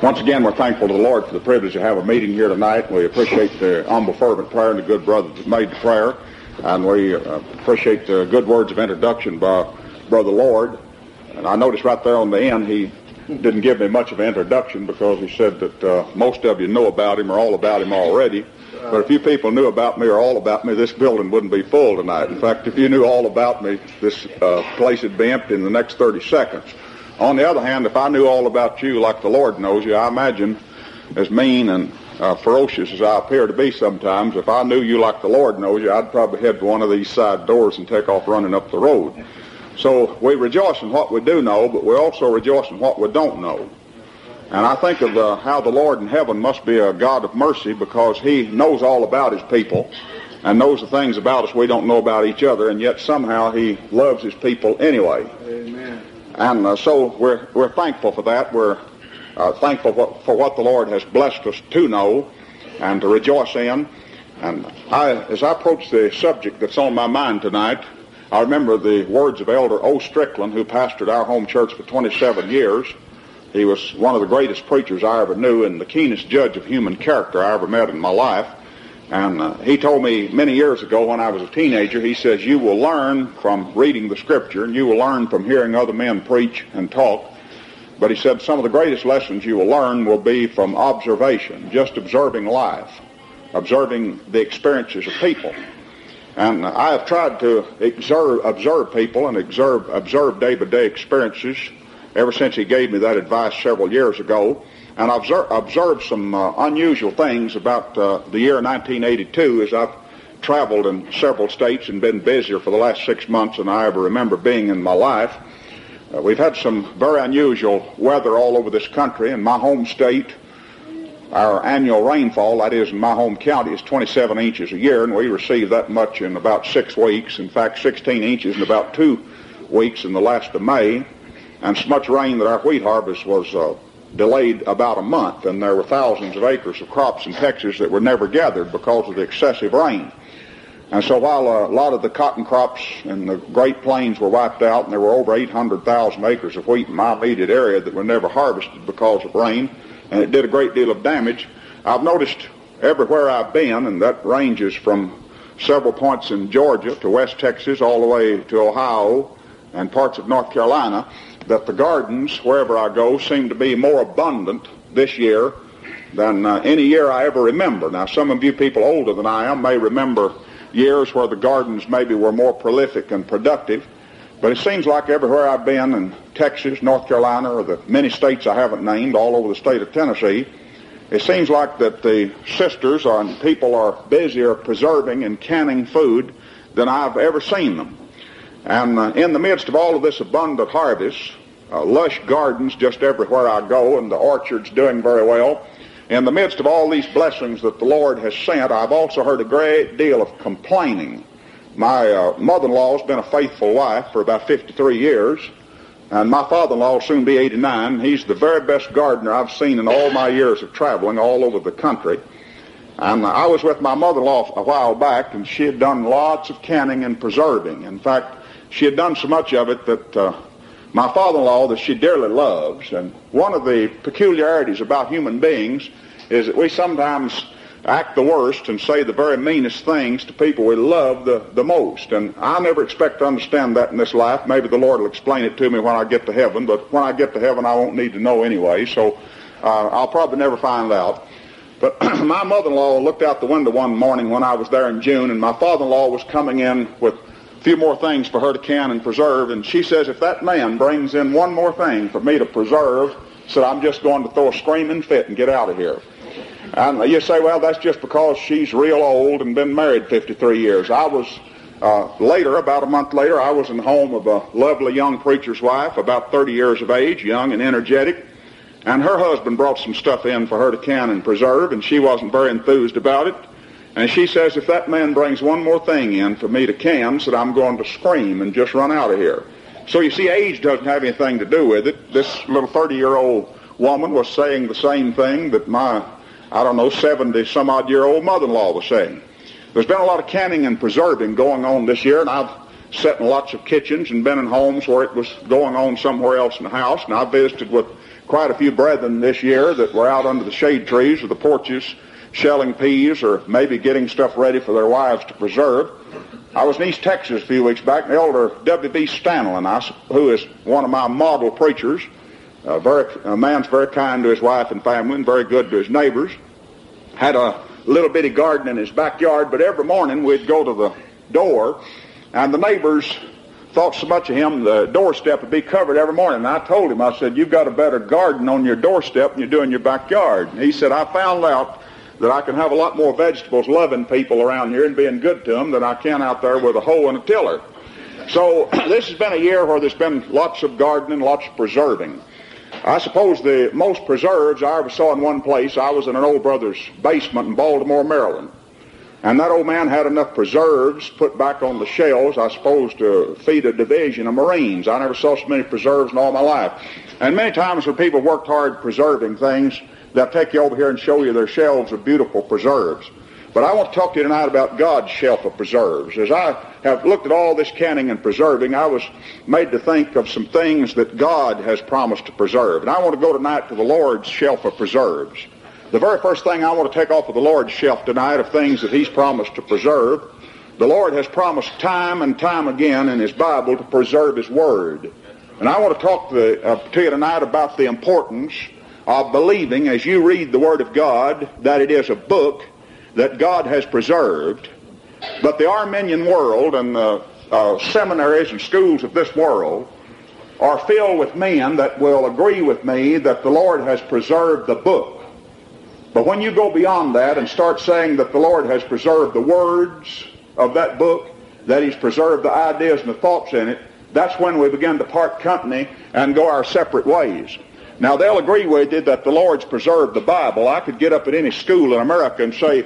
Once again, we're thankful to the Lord for the privilege to have a meeting here tonight. We appreciate the humble, fervent prayer and the good brother that made the prayer. And we appreciate the good words of introduction by Brother Lord. And I noticed right there on the end, he didn't give me much of an introduction because he said that most of you know about him or all about him already. But if you people knew about me or all about me, this building wouldn't be full tonight. In fact, if you knew all about me, this place would be empty in the next 30 seconds. On the other hand, if I knew all about you like the Lord knows you, I imagine, as mean and ferocious as I appear to be sometimes, if I knew you like the Lord knows you, I'd probably head to one of these side doors and take off running up the road. So we rejoice in what we do know, but we also rejoice in what we don't know. And I think of how the Lord in heaven must be a God of mercy, because he knows all about his people and knows the things about us we don't know about each other, and yet somehow he loves his people anyway. Amen. And so we're thankful for that. We're thankful for what the Lord has blessed us to know and to rejoice in. And as I approach the subject that's on my mind tonight, I remember the words of Elder O. Strickland, who pastored our home church for 27 years. He was one of the greatest preachers I ever knew and the keenest judge of human character I ever met in my life. And he told me many years ago when I was a teenager, he says, you will learn from reading the Scripture and you will learn from hearing other men preach and talk. But he said some of the greatest lessons you will learn will be from observation, just observing life, observing the experiences of people. And I have tried to observe people and observe day-by-day experiences ever since he gave me that advice several years ago. And I've observed some unusual things about the year 1982 as I've traveled in several states and been busier for the last 6 months than I ever remember being in my life. We've had some very unusual weather all over this country. In my home state, our annual rainfall, that is in my home county, is 27 inches a year, and we receive that much in about 6 weeks. In fact, 16 inches in about 2 weeks in the last of May, and so much rain that our wheat harvest was delayed about a month, and there were thousands of acres of crops in Texas that were never gathered because of the excessive rain. And so while a lot of the cotton crops in the Great Plains were wiped out, and there were over 800,000 acres of wheat in my immediate area that were never harvested because of rain, and it did a great deal of damage, I've noticed everywhere I've been, and that ranges from several points in Georgia to West Texas all the way to Ohio and parts of North Carolina, that the gardens, wherever I go, seem to be more abundant this year than any year I ever remember. Now, some of you people older than I am may remember years where the gardens maybe were more prolific and productive, but it seems like everywhere I've been in Texas, North Carolina, or the many states I haven't named, all over the state of Tennessee, it seems like that the sisters and people are busier preserving and canning food than I've ever seen them. And in the midst of all of this abundant harvest, lush gardens just everywhere I go, and the orchards doing very well, in the midst of all these blessings that the Lord has sent, I've also heard a great deal of complaining. My mother-in-law has been a faithful wife for about 53 years, and my father-in-law will soon be 89. He's the very best gardener I've seen in all my years of traveling all over the country. And I was with my mother-in-law a while back, and she had done lots of canning and preserving. In fact, she had done so much of it that my father-in-law, that she dearly loves, and one of the peculiarities about human beings is that we sometimes act the worst and say the very meanest things to people we love the most. And I never expect to understand that in this life. Maybe the Lord will explain it to me when I get to heaven, but when I get to heaven I won't need to know anyway, so I'll probably never find out. But my mother-in-law looked out the window one morning when I was there in June, and my father-in-law was coming in with a few more things for her to can and preserve, and she says, if that man brings in one more thing for me to preserve, said, I'm just going to throw a screaming fit and get out of here. And you say, well, that's just because she's real old and been married 53 years. I was later, about a month later, I was in the home of a lovely young preacher's wife, about 30 years of age, young and energetic, and her husband brought some stuff in for her to can and preserve, and she wasn't very enthused about it. And she says, if that man brings one more thing in for me to can, said, I'm going to scream and just run out of here. So you see, age doesn't have anything to do with it. This little 30-year-old woman was saying the same thing that my, 70-some-odd-year-old mother-in-law was saying. There's been a lot of canning and preserving going on this year, and I've sat in lots of kitchens and been in homes where it was going on somewhere else in the house, and I visited with quite a few brethren this year that were out under the shade trees or the porches shelling peas or maybe getting stuff ready for their wives to preserve. I was in East Texas a few weeks back, and the elder W.B. Stanley, who is one of my model preachers, a man's very kind to his wife and family and very good to his neighbors, had a little bitty garden in his backyard, but every morning we'd go to the door, and the neighbors thought so much of him, the doorstep would be covered every morning. And I told him, I said, you've got a better garden on your doorstep than you do in your backyard. And he said, I found out that I can have a lot more vegetables loving people around here and being good to them than I can out there with a hoe and a tiller. So this has been a year where there's been lots of gardening, lots of preserving. I suppose the most preserves I ever saw in one place, I was in an old brother's basement in Baltimore, Maryland. And that old man had enough preserves put back on the shelves, I suppose, to feed a division of Marines. I never saw so many preserves in all my life. And many times when people worked hard preserving things, they'll take you over here and show you their shelves of beautiful preserves. But I want to talk to you tonight about God's shelf of preserves. As I have looked at all this canning and preserving, I was made to think of some things that God has promised to preserve. And I want to go tonight to the Lord's shelf of preserves. The very first thing I want to take off of the Lord's shelf tonight of things that He's promised to preserve, the Lord has promised time and time again in His Bible to preserve His Word. And I want to talk to you tonight about the importance of believing as you read the Word of God that it is a book that God has preserved. But the Arminian world and the seminaries and schools of this world are filled with men that will agree with me that the Lord has preserved the book. But when you go beyond that and start saying that the Lord has preserved the words of that book, that He's preserved the ideas and the thoughts in it, that's when we begin to part company and go our separate ways. Now, they'll agree with you that the Lord's preserved the Bible. I could get up at any school in America and say,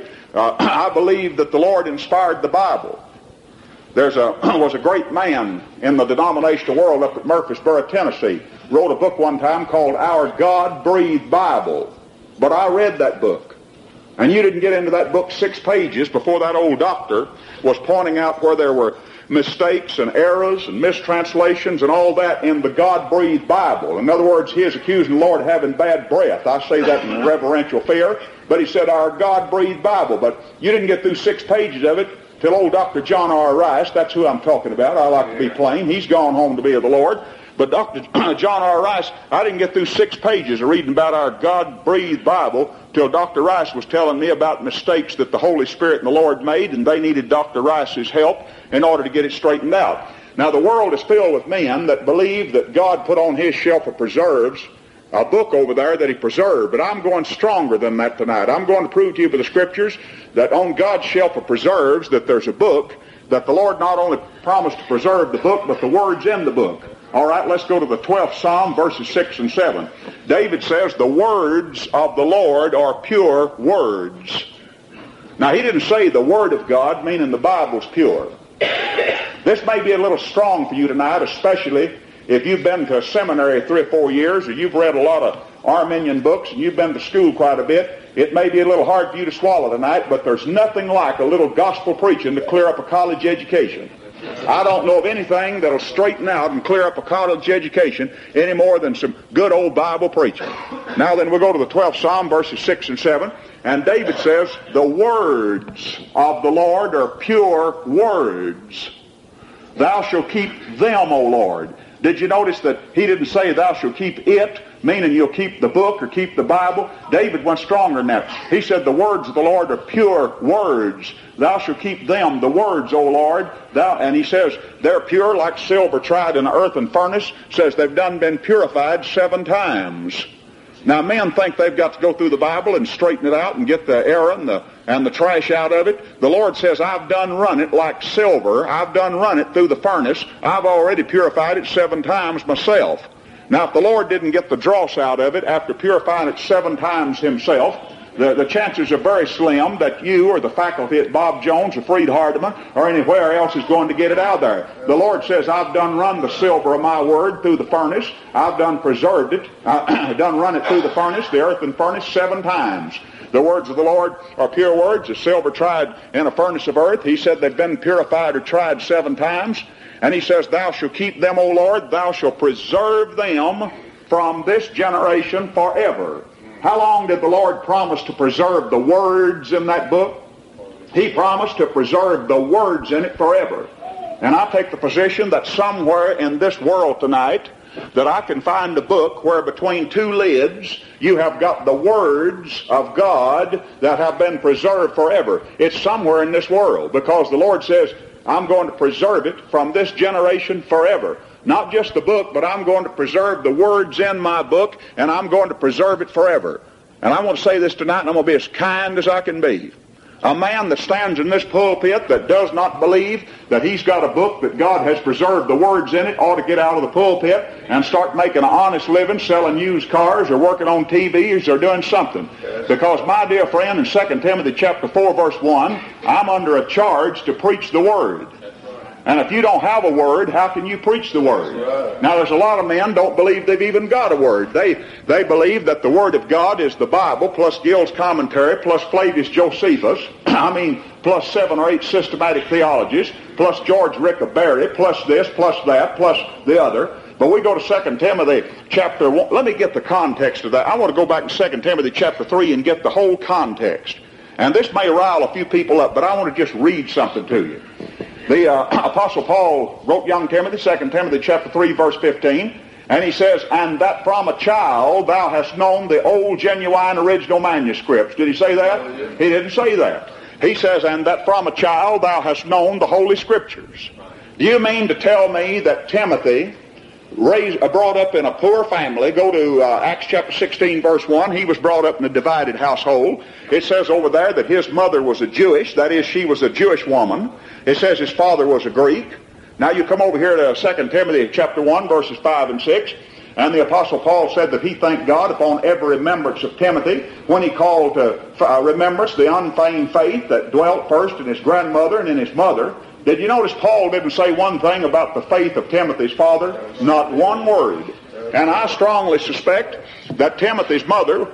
I believe that the Lord inspired the Bible. There was a great man in the denominational world up at Murfreesboro, Tennessee, wrote a book one time called Our God-Breathed Bible. But I read that book. And you didn't get into that book 6 pages before that old doctor was pointing out where there were mistakes and errors and mistranslations and all that in the God-breathed Bible. In other words, he is accusing the Lord of having bad breath. I say that in reverential fear. But he said, our God-breathed Bible. But you didn't get through 6 pages of it till old Dr. John R. Rice, that's who I'm talking about. I like to be plain. He's gone home to be of the Lord. But Dr. John R. Rice, I didn't get through 6 pages of reading about our God-breathed Bible till Dr. Rice was telling me about mistakes that the Holy Spirit and the Lord made, and they needed Dr. Rice's help in order to get it straightened out. Now, the world is filled with men that believe that God put on His shelf of preserves a book over there that He preserved. But I'm going stronger than that tonight. I'm going to prove to you by the Scriptures that on God's shelf of preserves that there's a book, that the Lord not only promised to preserve the book, but the words in the book. All right, let's go to the 12th Psalm, verses 6 and 7. David says, the words of the Lord are pure words. Now, he didn't say the Word of God, meaning the Bible's pure. This may be a little strong for you tonight, especially if you've been to a seminary 3 or 4 years, or you've read a lot of Arminian books, and you've been to school quite a bit. It may be a little hard for you to swallow tonight, but there's nothing like a little gospel preaching to clear up a college education. I don't know of anything that'll straighten out and clear up a college education any more than some good old Bible preaching. Now then, we'll go to the 12th Psalm, verses 6 and 7. And David says, the words of the Lord are pure words. Thou shalt keep them, O Lord. Did you notice that he didn't say thou shalt keep it, meaning you'll keep the book or keep the Bible? David went stronger than that. He said the words of the Lord are pure words. Thou shalt keep them, the words, O Lord. And he says they're pure like silver tried in an earthen furnace. Says they've been purified 7 times. Now, men think they've got to go through the Bible and straighten it out and get the error and the trash out of it. The Lord says, I've done run it like silver. I've done run it through the furnace. I've already purified it 7 times myself. Now, if the Lord didn't get the dross out of it after purifying it 7 times Himself, the chances are very slim that you or the faculty at Bob Jones or Freed Hardeman or anywhere else is going to get it out there. The Lord says, I've done run the silver of my word through the furnace. I've done preserved it. I've done run it through the furnace, the earthen furnace, 7 times. The words of the Lord are pure words, as silver tried in a furnace of earth. He said they've been purified or tried 7 times. And he says, thou shalt keep them, O Lord. Thou shalt preserve them from this generation forever. How long did the Lord promise to preserve the words in that book? He promised to preserve the words in it forever. And I take the position that somewhere in this world tonight that I can find a book where between two lids you have got the words of God that have been preserved forever. It's somewhere in this world, because the Lord says, I'm going to preserve it from this generation forever. Not just the book, but I'm going to preserve the words in my book, and I'm going to preserve it forever. And I want to say this tonight, and I'm going to be as kind as I can be. A man that stands in this pulpit that does not believe that he's got a book that God has preserved the words in it ought to get out of the pulpit and start making an honest living, selling used cars or working on TVs or doing something. Because, my dear friend, in 2 Timothy chapter 4, verse 1, I'm under a charge to preach the Word. And if you don't have a word, how can you preach the word? Now, there's a lot of men don't believe they've even got a word. They believe that the Word of God is the Bible, plus Gill's commentary, plus Flavius Josephus, plus 7 or 8 systematic theologies, plus George Riccoberi, plus this, plus that, plus the other. But we go to 2 Timothy chapter 1. Let me get the context of that. I want to go back to 2 Timothy chapter 3 and get the whole context. And this may rile a few people up, but I want to just read something to you. The Apostle Paul wrote young Timothy, 2 Timothy chapter 3, verse 15, and he says, and that from a child thou hast known the old, genuine, original manuscripts. Did he say that? He didn't say that. He says, and that from a child thou hast known the Holy Scriptures. Do you mean to tell me that Timothy, brought up in a poor family, go to Acts chapter 16, verse 1, he was brought up in a divided household. It says over there that his mother was a Jewish, that is, she was a Jewish woman. It says his father was a Greek. Now you come over here to 2 Timothy chapter 1, verses 5 and 6, and the Apostle Paul said that he thanked God upon every remembrance of Timothy when he called to remembrance the unfeigned faith that dwelt first in his grandmother and in his mother. Did you notice Paul didn't say one thing about the faith of Timothy's father? Not one word. And I strongly suspect that Timothy's mother,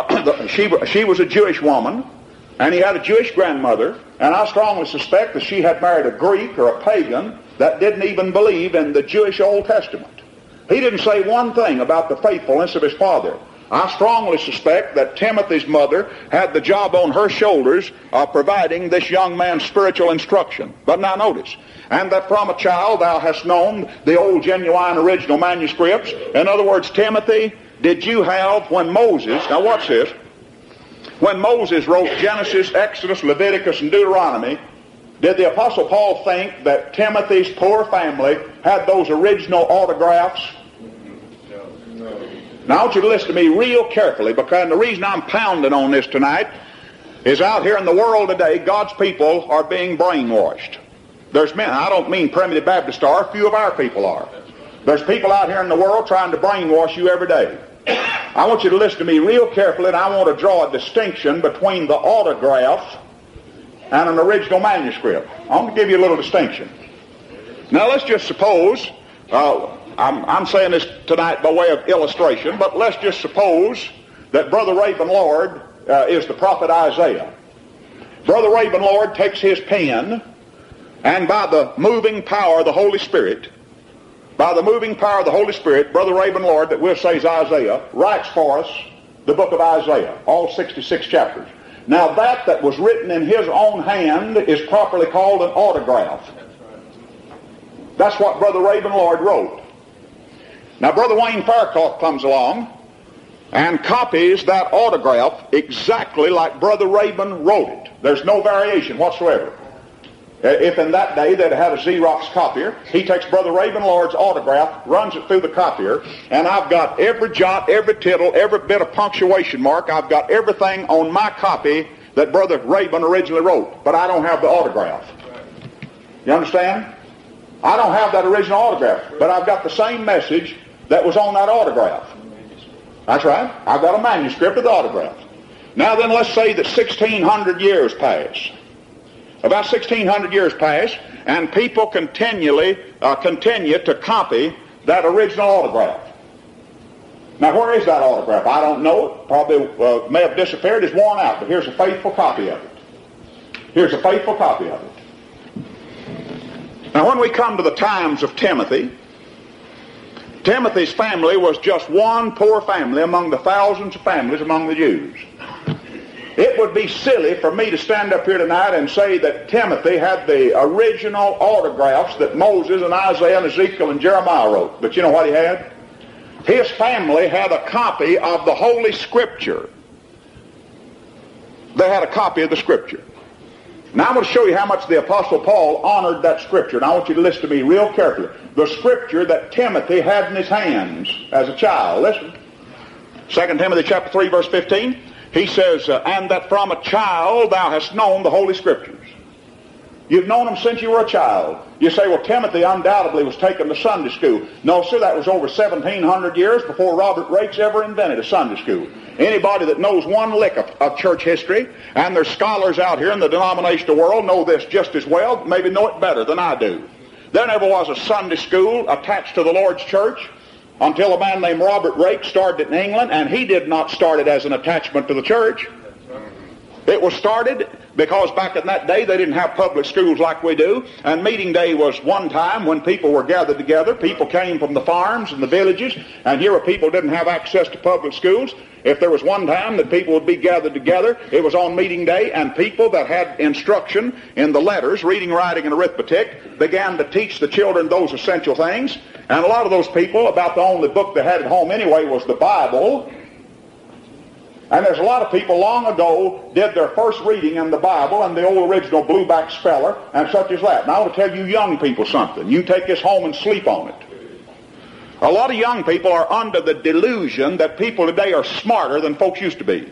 she was a Jewish woman, and he had a Jewish grandmother, and I strongly suspect that she had married a Greek or a pagan that didn't even believe in the Jewish Old Testament. He didn't say one thing about the faithfulness of his father. I strongly suspect that Timothy's mother had the job on her shoulders of providing this young man spiritual instruction. But now notice, and that from a child thou hast known the old, genuine, original manuscripts. In other words, Timothy, did you have when Moses, now watch this, when Moses wrote Genesis, Exodus, Leviticus, and Deuteronomy, did the Apostle Paul think that Timothy's poor family had those original autographs? Now I want you to listen to me real carefully, because the reason I'm pounding on this tonight is out here in the world today, God's people are being brainwashed. There's men, I don't mean Primitive Baptist are, a few of our people are. There's people out here in the world trying to brainwash you every day. I want you to listen to me real carefully, and I want to draw a distinction between the autograph and an original manuscript. I'm going to give you a little distinction. Now let's just suppose, I'm saying this tonight by way of illustration, but let's just suppose that Brother Raven Lord is the prophet Isaiah. Brother Raven Lord takes his pen, and by the moving power of the Holy Spirit, Brother Raven Lord, that we'll say is Isaiah, writes for us the book of Isaiah, all 66 chapters. Now that was written in his own hand is properly called an autograph. That's what Brother Raven Lord wrote. Now Brother Wayne Faircloth comes along and copies that autograph exactly like Brother Raven wrote it. There's no variation whatsoever. If in that day they'd had a Xerox copier, he takes Brother Raven Lord's autograph, runs it through the copier, and I've got every jot, every tittle, every bit of punctuation mark, I've got everything on my copy that Brother Raven originally wrote, but I don't have the autograph. You understand? I don't have that original autograph, but I've got the same message that was on that autograph. That's right. I've got a manuscript of the autograph. Now then, let's say that 1,600 years pass. About 1,600 years pass, and people continue to copy that original autograph. Now, where is that autograph? I don't know it. Probably may have disappeared. It's worn out, but here's a faithful copy of it. Here's a faithful copy of it. Now, when we come to the times of Timothy, Timothy's family was just one poor family among the thousands of families among the Jews. It would be silly for me to stand up here tonight and say that Timothy had the original autographs that Moses and Isaiah and Ezekiel and Jeremiah wrote. But you know what he had? His family had a copy of the Holy Scripture. They had a copy of the Scripture. Now I'm going to show you how much the Apostle Paul honored that Scripture. And I want you to listen to me real carefully. The Scripture that Timothy had in his hands as a child. Listen. 2 Timothy chapter 3 verse 15. He says, and that from a child thou hast known the Holy Scriptures. You've known them since you were a child. You say, well, Timothy undoubtedly was taken to Sunday school. No, sir, that was over 1,700 years before Robert Raikes ever invented a Sunday school. Anybody that knows one lick of church history, and there's scholars out here in the denominational world know this just as well, maybe know it better than I do. There never was a Sunday school attached to the Lord's church until a man named Robert Raikes started it in England, and he did not start it as an attachment to the church. It was started because back in that day they didn't have public schools like we do, and meeting day was one time when people were gathered together. People came from the farms and the villages, and here where people didn't have access to public schools. If there was one time that people would be gathered together, it was on meeting day, and people that had instruction in the letters, reading, writing, and arithmetic, began to teach the children those essential things. And a lot of those people, about the only book they had at home anyway was the Bible. And there's a lot of people long ago did their first reading in the Bible and the old original blueback speller and such as that. Now I want to tell you young people something. You take this home and sleep on it. A lot of young people are under the delusion that people today are smarter than folks used to be.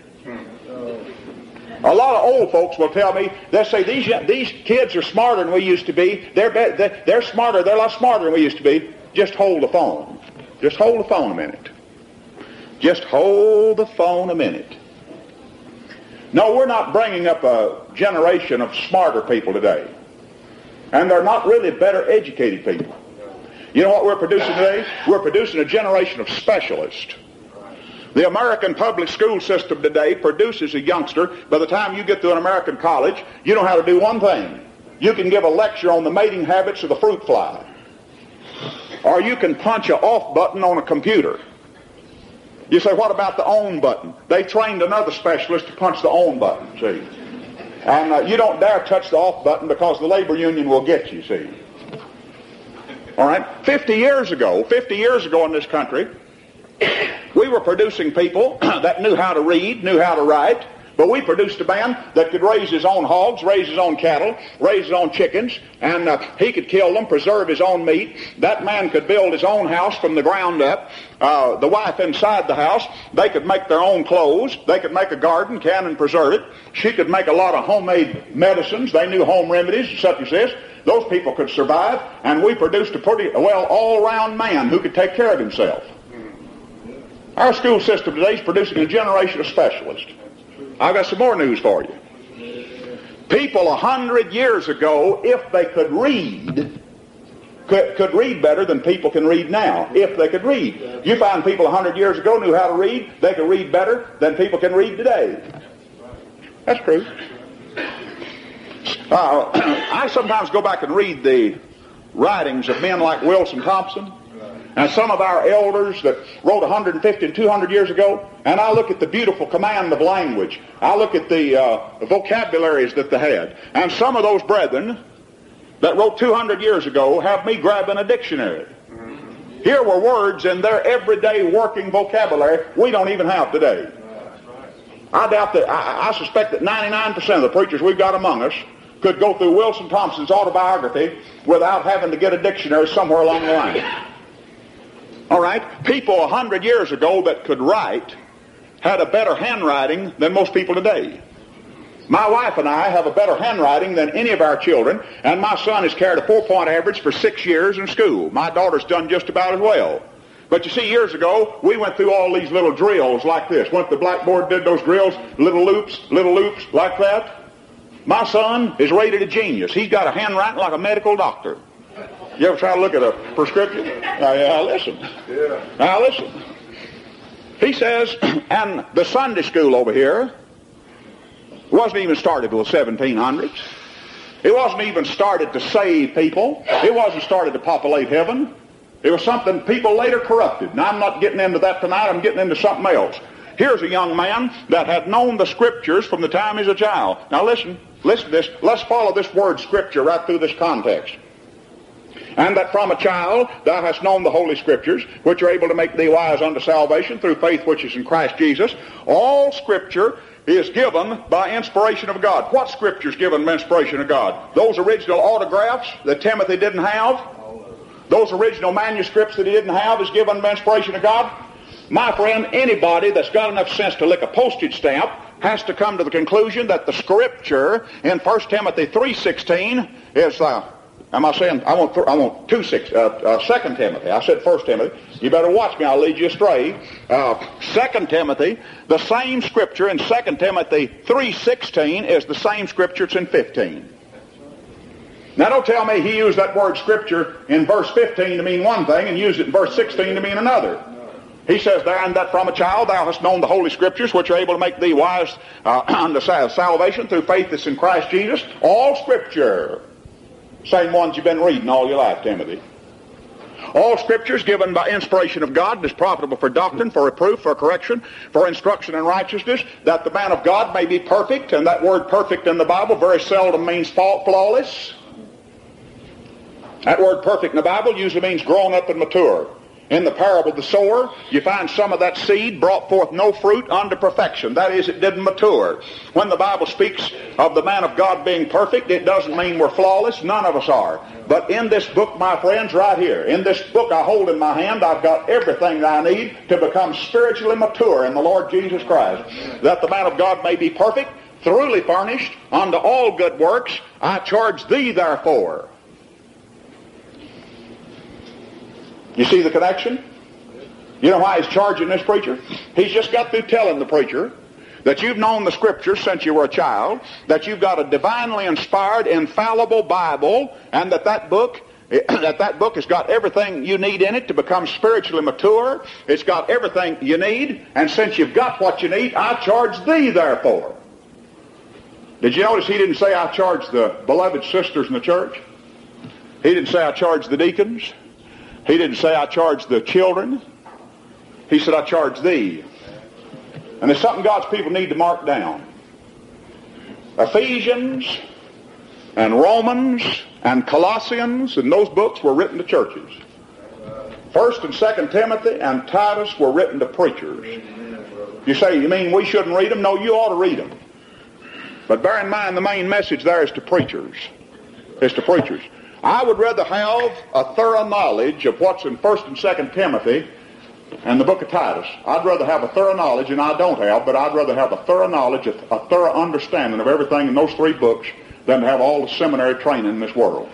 A lot of old folks will tell me, they'll say, these kids are smarter than we used to be. They're smarter, they're a lot smarter than we used to be. Just hold the phone. Just hold the phone a minute. Just hold the phone a minute. No, we're not bringing up a generation of smarter people today. And they're not really better educated people. You know what we're producing today? We're producing a generation of specialists. The American public school system today produces a youngster. By the time you get to an American college, you know how to do one thing. You can give a lecture on the mating habits of the fruit fly. Or you can punch an off button on a computer. You say, what about the on button? They trained another specialist to punch the on button, see. And you don't dare touch the off button because the labor union will get you, see. All right? 50 years ago in this country, we were producing people that knew how to read, knew how to write, but we produced a man that could raise his own hogs, raise his own cattle, raise his own chickens, and he could kill them, preserve his own meat. That man could build his own house from the ground up. The wife inside the house, they could make their own clothes. They could make a garden, can and preserve it. She could make a lot of homemade medicines. They knew home remedies such as this. Those people could survive, and we produced a pretty, well, all-around man who could take care of himself. Our school system today is producing a generation of specialists. I've got some more news for you. People 100 years ago, if they could read, could read better than people can read now, if they could read. You find people 100 years ago knew how to read, they could read better than people can read today. That's true. I sometimes go back and read the writings of men like Wilson Thompson, and some of our elders that wrote 150 and 200 years ago, and I look at the beautiful command of language. I look at the vocabularies that they had. And some of those brethren that wrote 200 years ago have me grabbing a dictionary. Here were words in their everyday working vocabulary we don't even have today. I doubt that, I suspect that 99% of the preachers we've got among us could go through Wilson Thompson's autobiography without having to get a dictionary somewhere along the line. All right? People 100 years ago that could write had a better handwriting than most people today. My wife and I have a better handwriting than any of our children, and my son has carried a 4-point average for 6 years in school. My daughter's done just about as well. But you see, years ago, we went through all these little drills like this. Went to the blackboard, did those drills, little loops like that. My son is rated a genius. He's got a handwriting like a medical doctor. You ever try to look at a prescription? Now listen. Now listen. He says, and the Sunday school over here wasn't even started till the 1700s. It wasn't even started to save people. It wasn't started to populate heaven. It was something people later corrupted. Now, I'm not getting into that tonight. I'm getting into something else. Here's a young man that had known the Scriptures from the time he's a child. Now, listen to this. Let's follow this word Scripture right through this context. And that from a child thou hast known the Holy Scriptures, which are able to make thee wise unto salvation through faith which is in Christ Jesus. All Scripture is given by inspiration of God. What Scripture is given by inspiration of God? Those original autographs that Timothy didn't have? Those original manuscripts that he didn't have is given by inspiration of God? My friend, anybody that's got enough sense to lick a postage stamp has to come to the conclusion that the Scripture in 1 Timothy 3:16 is... Am I saying? I want 2 Timothy. I said 1 Timothy. You better watch me. I'll lead you astray. 2 Timothy, the same Scripture in 2 Timothy 3:16 is the same Scripture it's in 15. Now don't tell me he used that word Scripture in verse 15 to mean one thing and used it in verse 16 to mean another. He says there, and that from a child thou hast known the Holy Scriptures, which are able to make thee wise unto salvation through faith that's in Christ Jesus. All Scripture. Same ones you've been reading all your life, Timothy. All Scripture is given by inspiration of God and is profitable for doctrine, for reproof, for correction, for instruction in righteousness, that the man of God may be perfect. And that word perfect in the Bible very seldom means flawless. That word perfect in the Bible usually means grown up and mature. In the parable of the sower, you find some of that seed brought forth no fruit unto perfection. That is, it didn't mature. When the Bible speaks of the man of God being perfect, it doesn't mean we're flawless. None of us are. But in this book, my friends, right here, in this book I hold in my hand, I've got everything that I need to become spiritually mature in the Lord Jesus Christ. That the man of God may be perfect, thoroughly furnished, unto all good works. I charge thee therefore. You see the connection? You know why he's charging this preacher? He's just got through telling the preacher that you've known the Scriptures since you were a child, that you've got a divinely inspired, infallible Bible, and that book has got everything you need in it to become spiritually mature. It's got everything you need, and since you've got what you need, I charge thee therefore. Did you notice he didn't say I charge the beloved sisters in the church? He didn't say I charge the deacons. He didn't say, I charge the children. He said, I charge thee. And there's something God's people need to mark down. Ephesians and Romans and Colossians and those books were written to churches. 1 and 2 Timothy and Titus were written to preachers. You say, you mean we shouldn't read them? No, you ought to read them. But bear in mind, the main message there is to preachers. It's to preachers. I would rather have a thorough knowledge of what's in 1 and 2 Timothy and the book of Titus. I'd rather have a thorough knowledge, and I don't have, but I'd rather have a thorough knowledge, a thorough understanding of everything in those three books than to have all the seminary training in this world.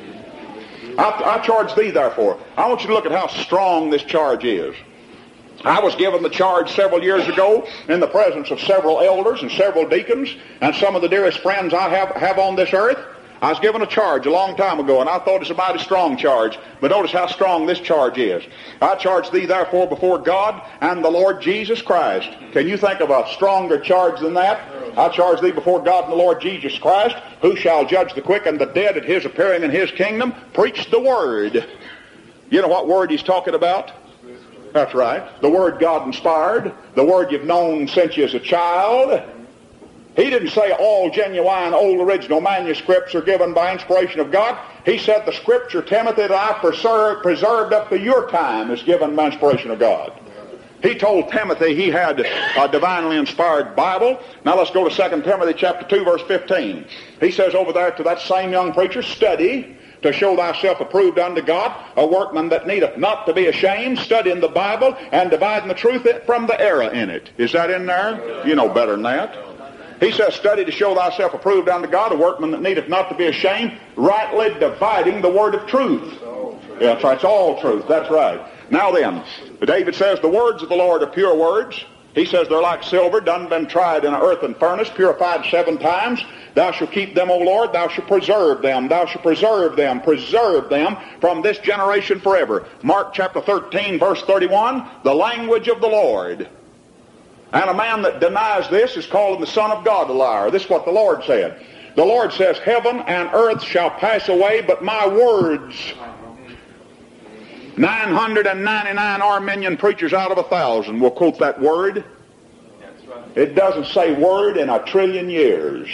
I charge thee, therefore. I want you to look at how strong this charge is. I was given the charge several years ago in the presence of several elders and several deacons and some of the dearest friends I have on this earth. I was given a charge a long time ago, and I thought it's about a strong charge. But notice how strong this charge is. I charge thee, therefore, before God and the Lord Jesus Christ. Can you think of a stronger charge than that? I charge thee before God and the Lord Jesus Christ, who shall judge the quick and the dead at his appearing in his kingdom. Preach the word. You know what word he's talking about? That's right. The word God inspired. The word you've known since you was a child. He didn't say all genuine, old, original manuscripts are given by inspiration of God. He said the Scripture, Timothy, that I preserved up to your time is given by inspiration of God. He told Timothy he had a divinely inspired Bible. Now let's go to 2 Timothy chapter 2, verse 15. He says over there to that same young preacher, study to show thyself approved unto God, a workman that needeth not to be ashamed, studying the Bible and dividing the truth from the error in it. Is that in there? You know better than that. He says, study to show thyself approved unto God, a workman that needeth not to be ashamed, rightly dividing the word of truth. Yeah, that's right. It's all truth. That's right. Now then, David says, the words of the Lord are pure words. He says they're like silver, done been tried in an earthen furnace, purified 7 times. Thou shalt keep them, O Lord. Thou shalt preserve them. Thou shalt preserve them from this generation forever. Mark chapter 13, verse 31, the language of the Lord. And a man that denies this is calling the Son of God a liar. This is what the Lord said. The Lord says, heaven and earth shall pass away, but my words 999 Arminian preachers out of 1,000 will quote that word. It doesn't say word in 1,000,000,000 years.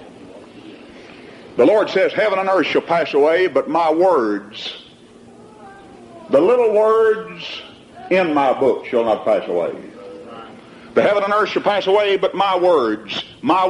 The Lord says, heaven and earth shall pass away, but my words, the little words in my book shall not pass away. The heaven and earth shall pass away, but my words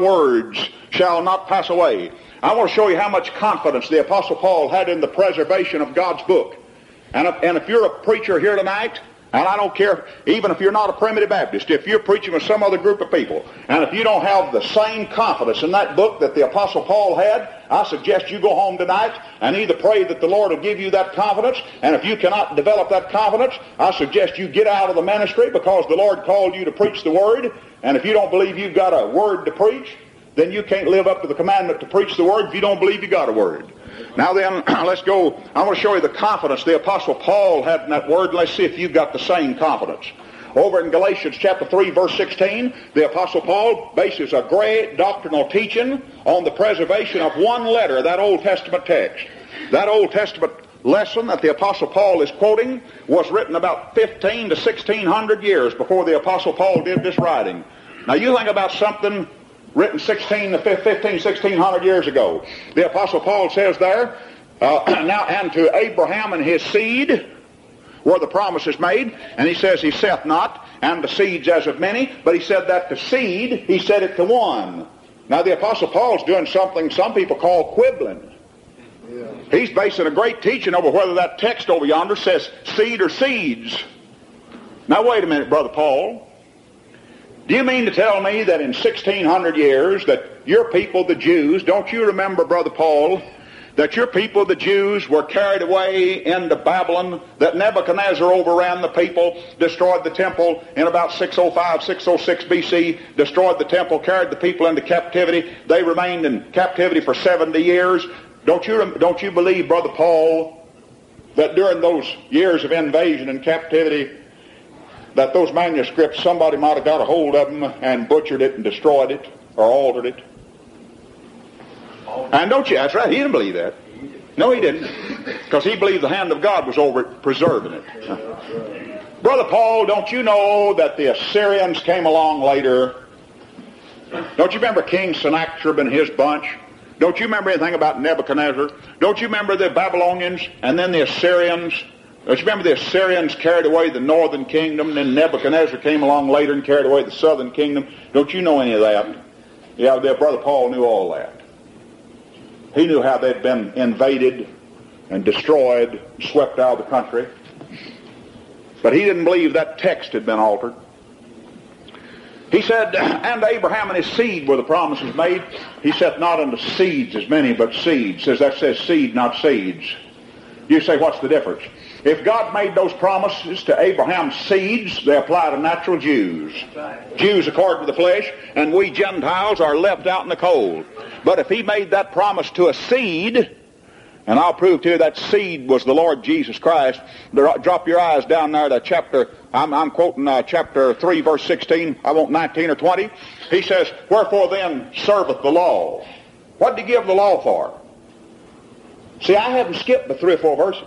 shall not pass away. I want to show you how much confidence the Apostle Paul had in the preservation of God's book. And if you're a preacher here tonight, and I don't care, even if you're not a Primitive Baptist, if you're preaching with some other group of people, and if you don't have the same confidence in that book that the Apostle Paul had, I suggest you go home tonight and either pray that the Lord will give you that confidence, and if you cannot develop that confidence, I suggest you get out of the ministry because the Lord called you to preach the Word, and if you don't believe you've got a Word to preach, then you can't live up to the commandment to preach the Word if you don't believe you got a Word. Now then, let's go. I want to show you the confidence the Apostle Paul had in that Word. Let's see if you've got the same confidence. Over in Galatians chapter 3, verse 16, the Apostle Paul bases a great doctrinal teaching on the preservation of one letter of that Old Testament text. That Old Testament lesson that the Apostle Paul is quoting was written about 15 to 1600 years before the Apostle Paul did this writing. Now you think about something written 1600 years ago. The Apostle Paul says there, now and to Abraham and his seed were the promises made, and he says he saith not, and the seeds as of many, but he said that to seed, he said it to one. Now the Apostle Paul's doing something some people call quibbling. He's basing a great teaching over whether that text over yonder says seed or seeds. Now wait a minute, Brother Paul. Do you mean to tell me that in 1600 years that your people, the Jews, don't you remember, Brother Paul, that your people, the Jews, were carried away into Babylon, that Nebuchadnezzar overran the people, destroyed the temple in about 605, 606 BC, destroyed the temple, carried the people into captivity. They remained in captivity for 70 years. Don't you believe, Brother Paul, that during those years of invasion and captivity, that those manuscripts, somebody might have got a hold of them and butchered it and destroyed it or altered it? And don't you? That's right. He didn't believe that. No, he didn't. Because he believed the hand of God was over it, preserving it. Brother Paul, don't you know that the Assyrians came along later? Don't you remember King Sennacherib and his bunch? Don't you remember anything about Nebuchadnezzar? Don't you remember the Babylonians and then the Assyrians? Don't you remember the Assyrians carried away the northern kingdom, and then Nebuchadnezzar came along later and carried away the southern kingdom? Don't you know any of that? Yeah, Brother Paul knew all that. He knew how they'd been invaded and destroyed, swept out of the country. But he didn't believe that text had been altered. He said, and Abraham and his seed were the promises made. He said, not unto seeds as many, but seeds. That says seed, not seeds. You say, what's the difference? If God made those promises to Abraham's seeds, they apply to natural Jews. Jews according to the flesh, and we Gentiles are left out in the cold. But if he made that promise to a seed, and I'll prove to you that seed was the Lord Jesus Christ. Drop your eyes down there to chapter, I'm quoting chapter 3, verse 16. I want 19 or 20. He says, wherefore then serveth the law? What did he give the law for? See, I haven't skipped the 3 or 4 verses.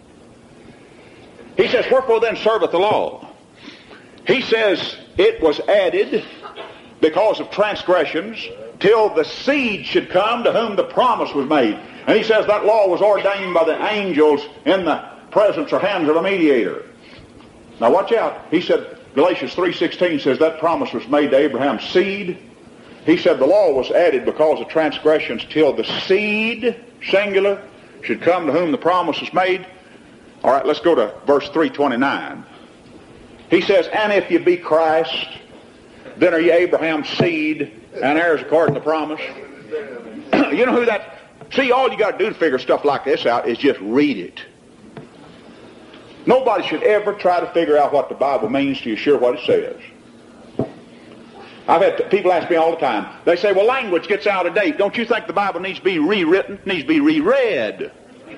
He says, wherefore then serveth the law? He says, it was added because of transgressions till the seed should come to whom the promise was made. And he says that law was ordained by the angels in the presence or hands of a mediator. Now watch out. He said, Galatians 3:16 says that promise was made to Abraham's seed. He said the law was added because of transgressions till the seed, singular, should come to whom the promise was made. All right, let's go to verse 329. He says, and if you be Christ, then are ye Abraham's seed and heirs according to promise. You know who that... See, all you got to do to figure stuff like this out is just read it. Nobody should ever try to figure out what the Bible means till you're sure what it says. I've had people ask me all the time. They say, well, language gets out of date. Don't you think the Bible needs to be rewritten? It needs to be reread.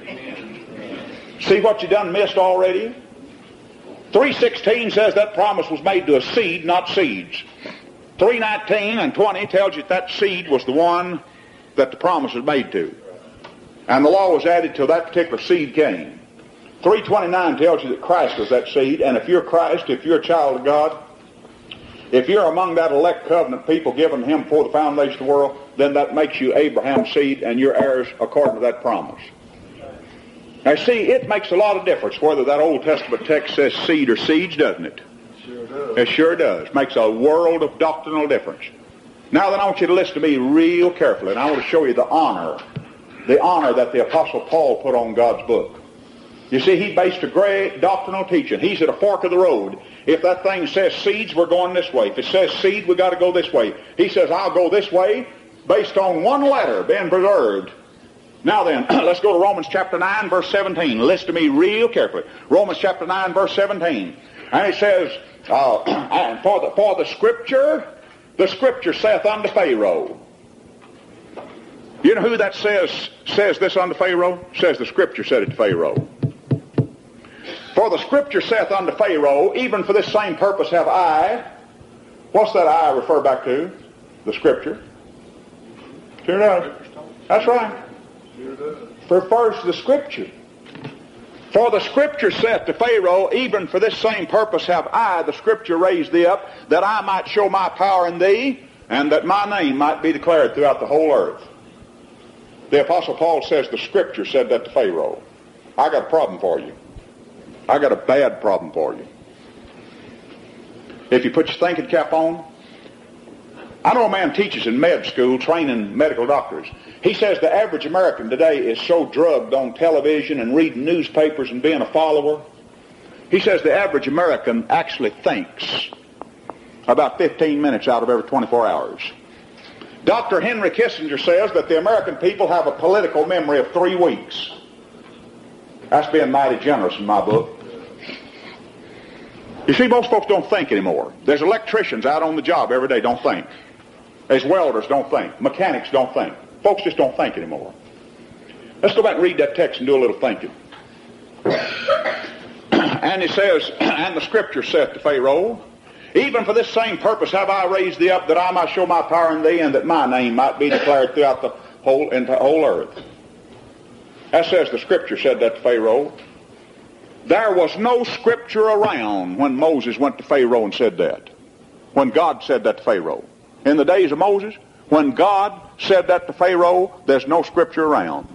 See what you done missed already? 3:16 says that promise was made to a seed, not seeds. 3:19 and 20 tells you that seed was the one that the promise was made to. And the law was added till that particular seed came. 3:29 tells you that Christ was that seed, and if you're Christ, if you're a child of God, if you're among that elect covenant people given to him before the foundation of the world, then that makes you Abraham's seed and your heirs according to that promise. Now see, it makes a lot of difference whether that Old Testament text says seed or seeds, doesn't it? It sure does. Makes a world of doctrinal difference. Now then, I want you to listen to me real carefully, and I want to show you the honor that the Apostle Paul put on God's book. You see, he based a great doctrinal teaching. He's at a fork of the road. If that thing says seeds, we're going this way. If it says seed, we got to go this way. He says, I'll go this way based on one letter being preserved. Now then, let's go to Romans chapter 9, verse 17. Listen to me real carefully. Romans chapter 9, verse 17. And it says, and for the Scripture saith unto Pharaoh. You know who that says this unto Pharaoh? Says the Scripture said it to Pharaoh. For the Scripture saith unto Pharaoh, even for this same purpose have I. What's that I refer back to? The Scripture. Sure does. That's right. Refers to the Scripture. For the Scripture saith to Pharaoh, even for this same purpose have I, the Scripture, raised thee up, that I might show my power in thee, and that my name might be declared throughout the whole earth. The Apostle Paul says the Scripture said that to Pharaoh. I got a problem for you. I got a bad problem for you. If you put your thinking cap on, I know a man teaches in med school, training medical doctors. He says the average American today is so drugged on television and reading newspapers and being a follower. He says the average American actually thinks about 15 minutes out of every 24 hours. Dr. Henry Kissinger says that the American people have a political memory of 3 weeks. That's being mighty generous in my book. You see, most folks don't think anymore. There's electricians out on the job every day, don't think. There's welders, don't think. Mechanics don't think. Folks just don't think anymore. Let's go back and read that text and do a little thinking. And it says, and the Scripture saith to Pharaoh, even for this same purpose have I raised thee up, that I might show my power in thee, and that my name might be declared throughout the whole earth. That says the Scripture said that to Pharaoh. There was no Scripture around when Moses went to Pharaoh and said that. When God said that to Pharaoh. In the days of Moses, when God said that to Pharaoh, there's no Scripture around.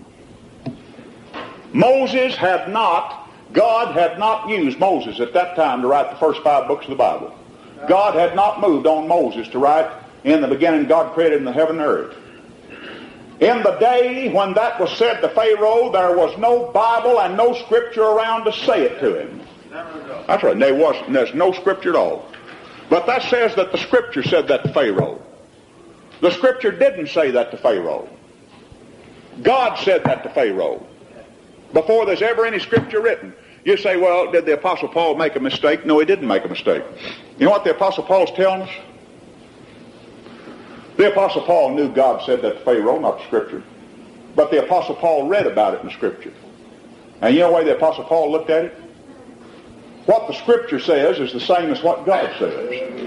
God had not used Moses at that time to write the first 5 books of the Bible. God had not moved on Moses to write, in the beginning God created the heaven and earth. In the day when that was said to Pharaoh, there was no Bible and no Scripture around to say it to him. That's right. There's no Scripture at all. But that says that the Scripture said that to Pharaoh. The Scripture didn't say that to Pharaoh. God said that to Pharaoh. Before there's ever any Scripture written. You say, well, did the Apostle Paul make a mistake? No, he didn't make a mistake. You know what the Apostle Paul's telling us? The Apostle Paul knew God said that to Pharaoh, not the Scripture. But the Apostle Paul read about it in the Scripture. And you know the way the Apostle Paul looked at it? What the Scripture says is the same as what God says.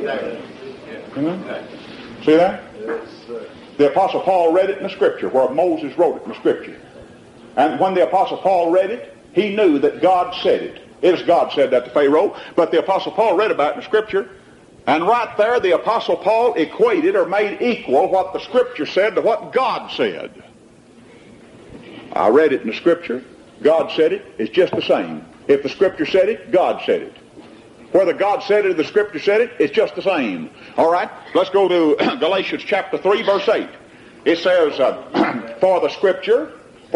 See that? The Apostle Paul read it in the Scripture, where Moses wrote it in the Scripture. And when the Apostle Paul read it, he knew that God said it. It was God said that to Pharaoh, but the Apostle Paul read about it in the Scripture. And right there, the Apostle Paul equated or made equal what the Scripture said to what God said. I read it in the Scripture. God said it. It's just the same. If the Scripture said it, God said it. Whether God said it or the Scripture said it, it's just the same. All right, let's go to Galatians chapter 3, verse 8. It says, for the Scripture,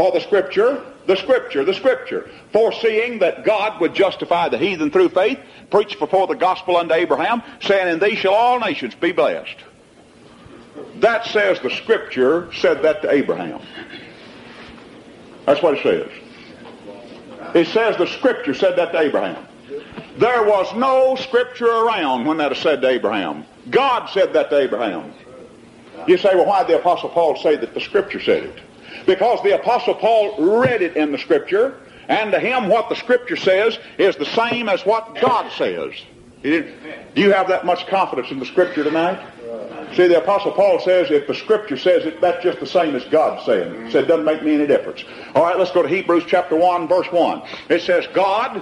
foreseeing that God would justify the heathen through faith, preached before the gospel unto Abraham, saying, in thee shall all nations be blessed. That says the Scripture said that to Abraham. That's what it says. It says the Scripture said that to Abraham. There was no Scripture around when that was said to Abraham. God said that to Abraham. You say, well, why did the Apostle Paul say that the Scripture said it? Because the Apostle Paul read it in the Scripture, and to him what the Scripture says is the same as what God says. Do you have that much confidence in the Scripture tonight? See, the Apostle Paul says if the Scripture says it, that's just the same as God saying it. He said it doesn't make me any difference. All right, let's go to Hebrews chapter 1, verse 1. It says, God,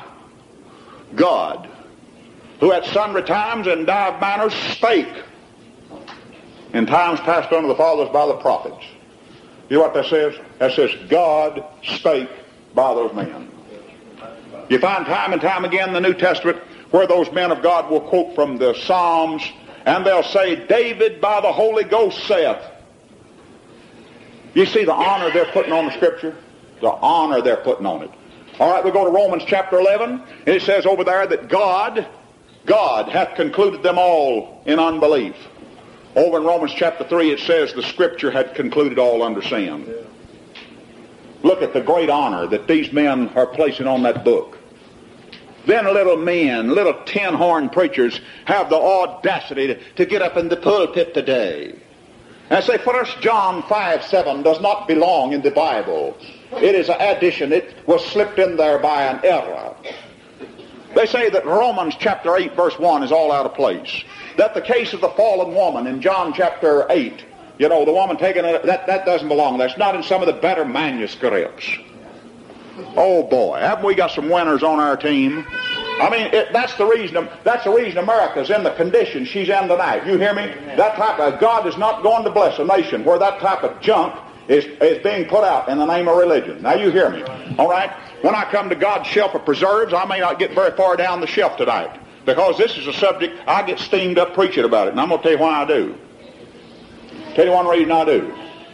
who at sundry times and divers manners spake in times past unto the fathers by the prophets. You know what that says? That says God spake by those men. You find time and time again in the New Testament where those men of God will quote from the Psalms, and they'll say, David by the Holy Ghost saith. You see the honor they're putting on the Scripture? The honor they're putting on it. All right, we go to Romans chapter 11, and it says over there that God hath concluded them all in unbelief. Over in Romans chapter 3, it says the Scripture had concluded all under sin. Look at the great honor that these men are placing on that book. Then little men, little tin-horn preachers have the audacity to get up in the pulpit today and say 1 John 5:7 does not belong in the Bible. It is an addition. It was slipped in there by an error. They say that Romans chapter 8 verse 1 is all out of place. That the case of the fallen woman in John chapter 8, you know, the woman taking it, that doesn't belong there. It's not in some of the better manuscripts. Oh boy, haven't we got some winners on our team? I mean, that's the reason America's in the condition she's in tonight. You hear me? That type of God is not going to bless a nation where that type of junk is being put out in the name of religion. Now you hear me. All right? When I come to God's shelf of preserves, I may not get very far down the shelf tonight, because this is a subject I get steamed up preaching about it, and I'm going to tell you why I do. Tell you one reason I do.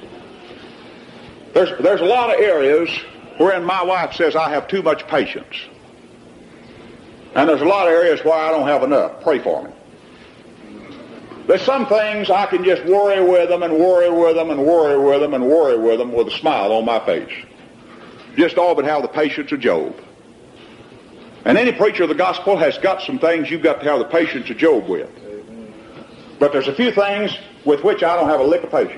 There's a lot of areas wherein my wife says I have too much patience. And there's a lot of areas where I don't have enough. Pray for me. There's some things I can just worry with them and worry with them and worry with them and worry with them with a smile on my face. Just all but have the patience of Job. And any preacher of the gospel has got some things you've got to have the patience of Job with. But there's a few things with which I don't have a lick of patience.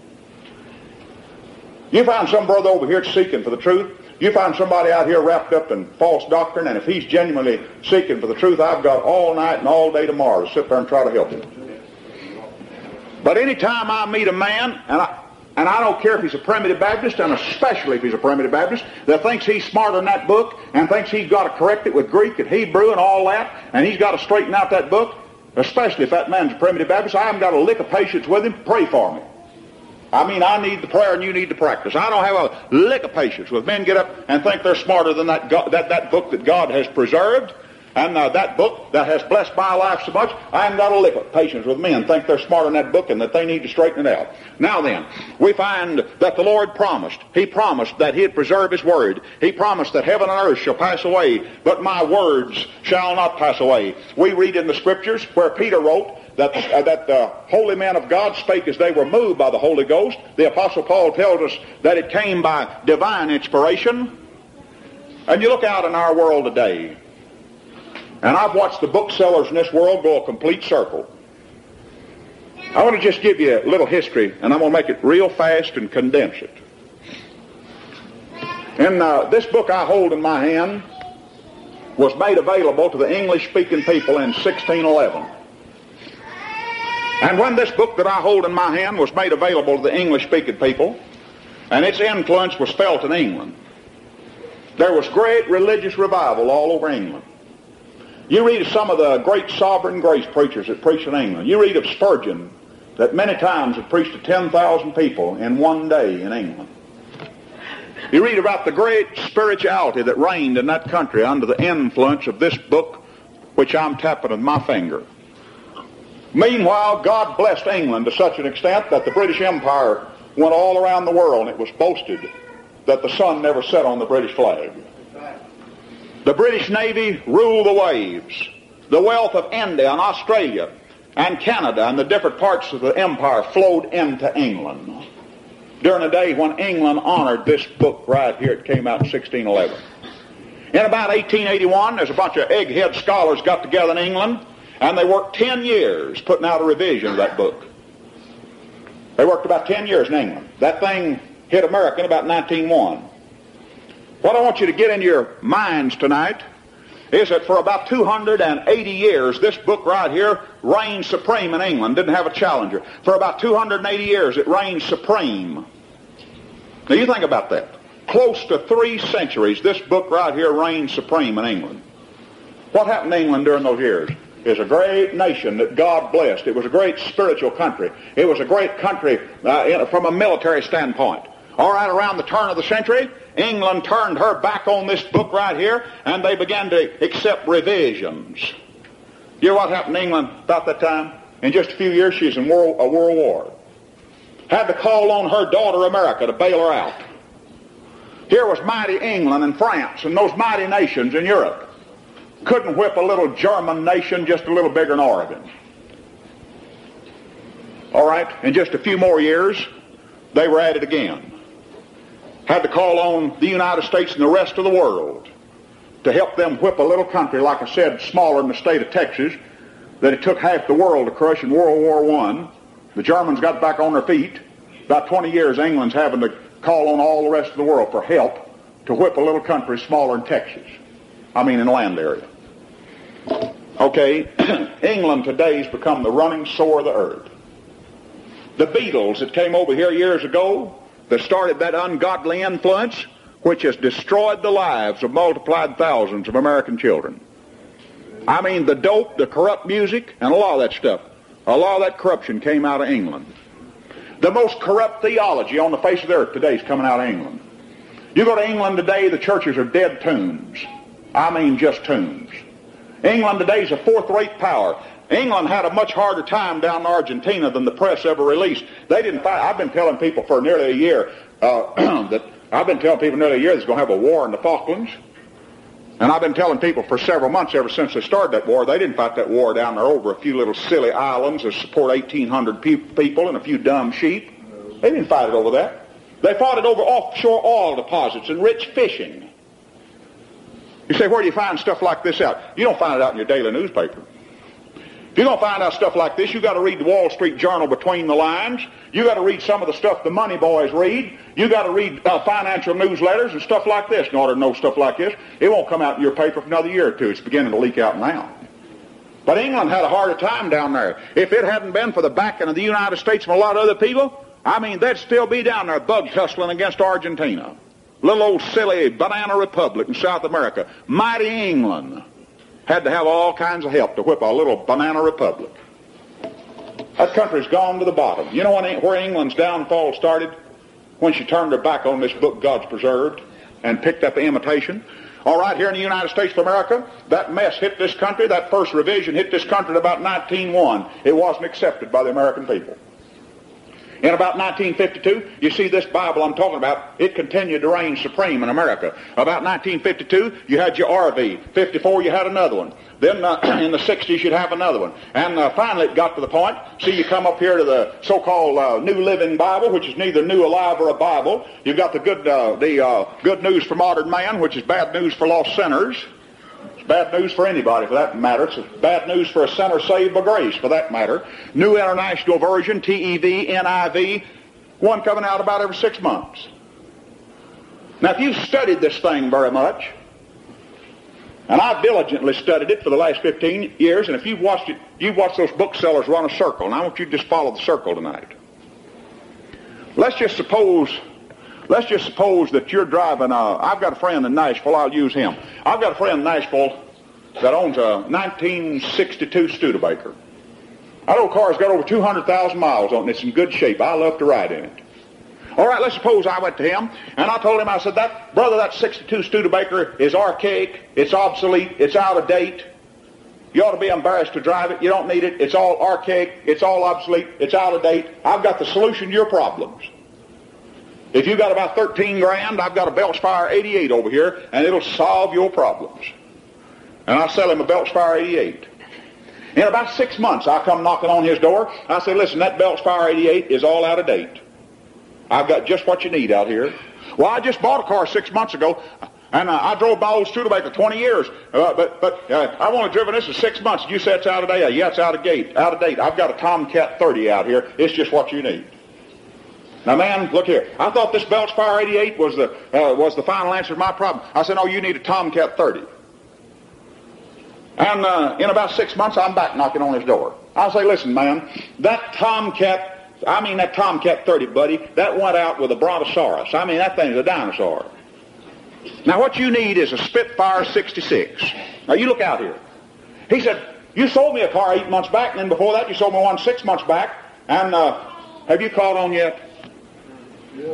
You find some brother over here seeking for the truth. You find somebody out here wrapped up in false doctrine, and if he's genuinely seeking for the truth, I've got all night and all day tomorrow to sit there and try to help him. But any time I meet a man, and I don't care if he's a Primitive Baptist, and especially if he's a Primitive Baptist, that thinks he's smarter than that book, and thinks he's got to correct it with Greek and Hebrew and all that, and he's got to straighten out that book, especially if that man's a Primitive Baptist, I haven't got a lick of patience with him. Pray for me. I mean, I need the prayer and you need the practice. I don't have a lick of patience with men get up and think they're smarter than that book that God has preserved, and that book that has blessed my life so much. I haven't got a lick of patience with men think they're smarter than that book and that they need to straighten it out. Now then, we find that the Lord promised. He promised that He'd preserve His word. He promised that heaven and earth shall pass away, but my words shall not pass away. We read in the Scriptures where Peter wrote that the holy men of God spake as they were moved by the Holy Ghost. The Apostle Paul tells us that it came by divine inspiration. And you look out in our world today, and I've watched the booksellers in this world go a complete circle. I want to just give you a little history, and I'm going to make it real fast and condense it. And this book I hold in my hand was made available to the English-speaking people in 1611. And when this book that I hold in my hand was made available to the English-speaking people, and its influence was felt in England, there was great religious revival all over England. You read of some of the great sovereign grace preachers that preached in England. You read of Spurgeon, that many times had preached to 10,000 people in one day in England. You read about the great spirituality that reigned in that country under the influence of this book, which I'm tapping with my finger. Meanwhile, God blessed England to such an extent that the British Empire went all around the world, and it was boasted that the sun never set on the British flag. The British Navy ruled the waves. The wealth of India and Australia and Canada and the different parts of the empire flowed into England during a day when England honored this book right here. It came out in 1611. In about 1881, there's a bunch of egghead scholars got together in England, and they worked 10 years putting out a revision of that book. They worked about 10 years in England. That thing hit America in about 1901. What I want you to get in your minds tonight is that for about 280 years, this book right here reigned supreme in England. Didn't have a challenger. For about 280 years, it reigned supreme. Now you think about that. Close to 3 centuries, this book right here reigned supreme in England. What happened to England during those years? It was a great nation that God blessed. It was a great spiritual country. It was a great country from a military standpoint. All right, around the turn of the century, England turned her back on this book right here, and they began to accept revisions. You know what happened to England about that time? In just a few years, she was in a world war. Had to call on her daughter America to bail her out. Here was mighty England and France and those mighty nations in Europe. Couldn't whip a little German nation just a little bigger than Oregon. All right, in just a few more years, they were at it again. Had to call on the United States and the rest of the world to help them whip a little country, like I said, smaller than the state of Texas, that it took half the world to crush in World War I. The Germans got back on their feet. About 20 years, England's having to call on all the rest of the world for help to whip a little country smaller than Texas. I mean, in land area. Okay, England today has become the running sore of the earth. The Beatles that came over here years ago, that started that ungodly influence, which has destroyed the lives of multiplied thousands of American children. I mean, the dope, the corrupt music, and a lot of that stuff. A lot of that corruption came out of England. The most corrupt theology on the face of the earth today is coming out of England. You go to England today, the churches are dead tombs. I mean, just tombs. England today is a fourth-rate power. England had a much harder time down in Argentina than the press ever released. They didn't fight. I've been telling people for nearly a year there's going to have a war in the Falklands. And I've been telling people for several months, ever since they started that war, they didn't fight that war down there over a few little silly islands that support 1,800 people and a few dumb sheep. They didn't fight it over that. They fought it over offshore oil deposits and rich fishing. You say, where do you find stuff like this out? You don't find it out in your daily newspaper. If you're going to find out stuff like this, you've got to read the Wall Street Journal between the lines. You've got to read some of the stuff the money boys read. You've got to read financial newsletters and stuff like this in order to know stuff like this. It won't come out in your paper for another year or two. It's beginning to leak out now. But England had a harder time down there. If it hadn't been for the backing of the United States and a lot of other people, I mean, they'd still be down there bug tussling against Argentina. Little old silly banana republic in South America. Mighty England had to have all kinds of help to whip a little banana republic. That country's gone to the bottom. You know where England's downfall started? When she turned her back on this book, God's Preserved, and picked up the imitation. All right, here in the United States of America, that mess hit this country. That first revision hit this country at about 1901. It wasn't accepted by the American people. In about 1952, you see this Bible I'm talking about, it continued to reign supreme in America. About 1952, you had your RV. 54, you had another one. Then in the 60s, you'd have another one. And finally, it got to the point, see, you come up here to the so-called New Living Bible, which is neither new, alive, or a Bible. You've got the good news for modern man, which is bad news for lost sinners. Bad news for anybody, for that matter. It's bad news for a sinner saved by grace, for that matter. New International Version, TEV, NIV, one coming out about every 6 months. Now, if you've studied this thing very much, and I've diligently studied it for the last 15 years, and if you've watched it, you've watched those booksellers run a circle, and I want you to just follow the circle tonight. Let's just suppose that you're driving I've got a friend in Nashville, I'll use him. I've got a friend in Nashville that owns a 1962 Studebaker. That old car's got over 200,000 miles on it. It's in good shape. I love to ride in it. All right, let's suppose I went to him, and I told him, I said, that 62 Studebaker is archaic, it's obsolete, it's out of date. You ought to be embarrassed to drive it. You don't need it. It's all archaic, it's all obsolete, it's out of date. I've got the solution to your problems. If you've got about 13 grand, I've got a Belch-Fire 88 over here, and it'll solve your problems. And I sell him a Belch-Fire 88. In about 6 months, I come knocking on his door. I say, listen, that Belch-Fire 88 is all out of date. I've got just what you need out here. Well, I just bought a car 6 months ago, and I drove my old Studebaker 20 years. But I've only driven this for 6 months. You say it's out of date. Yeah, it's out of date. I've got a Tomcat 30 out here. It's just what you need. Now, man, look here. I thought this Belch-Fire 88 was the final answer to my problem. I said, no, you need a Tomcat 30. And in about 6 months, I'm back knocking on his door. I'll say, listen, man, that Tomcat 30, buddy, that went out with a Brontosaurus. I mean, that thing's a dinosaur. Now, what you need is a Spitfire 66. Now, you look out here. He said, you sold me a car 8 months back, and then before that, you sold me one 6 months back. And have you caught on yet? Yeah.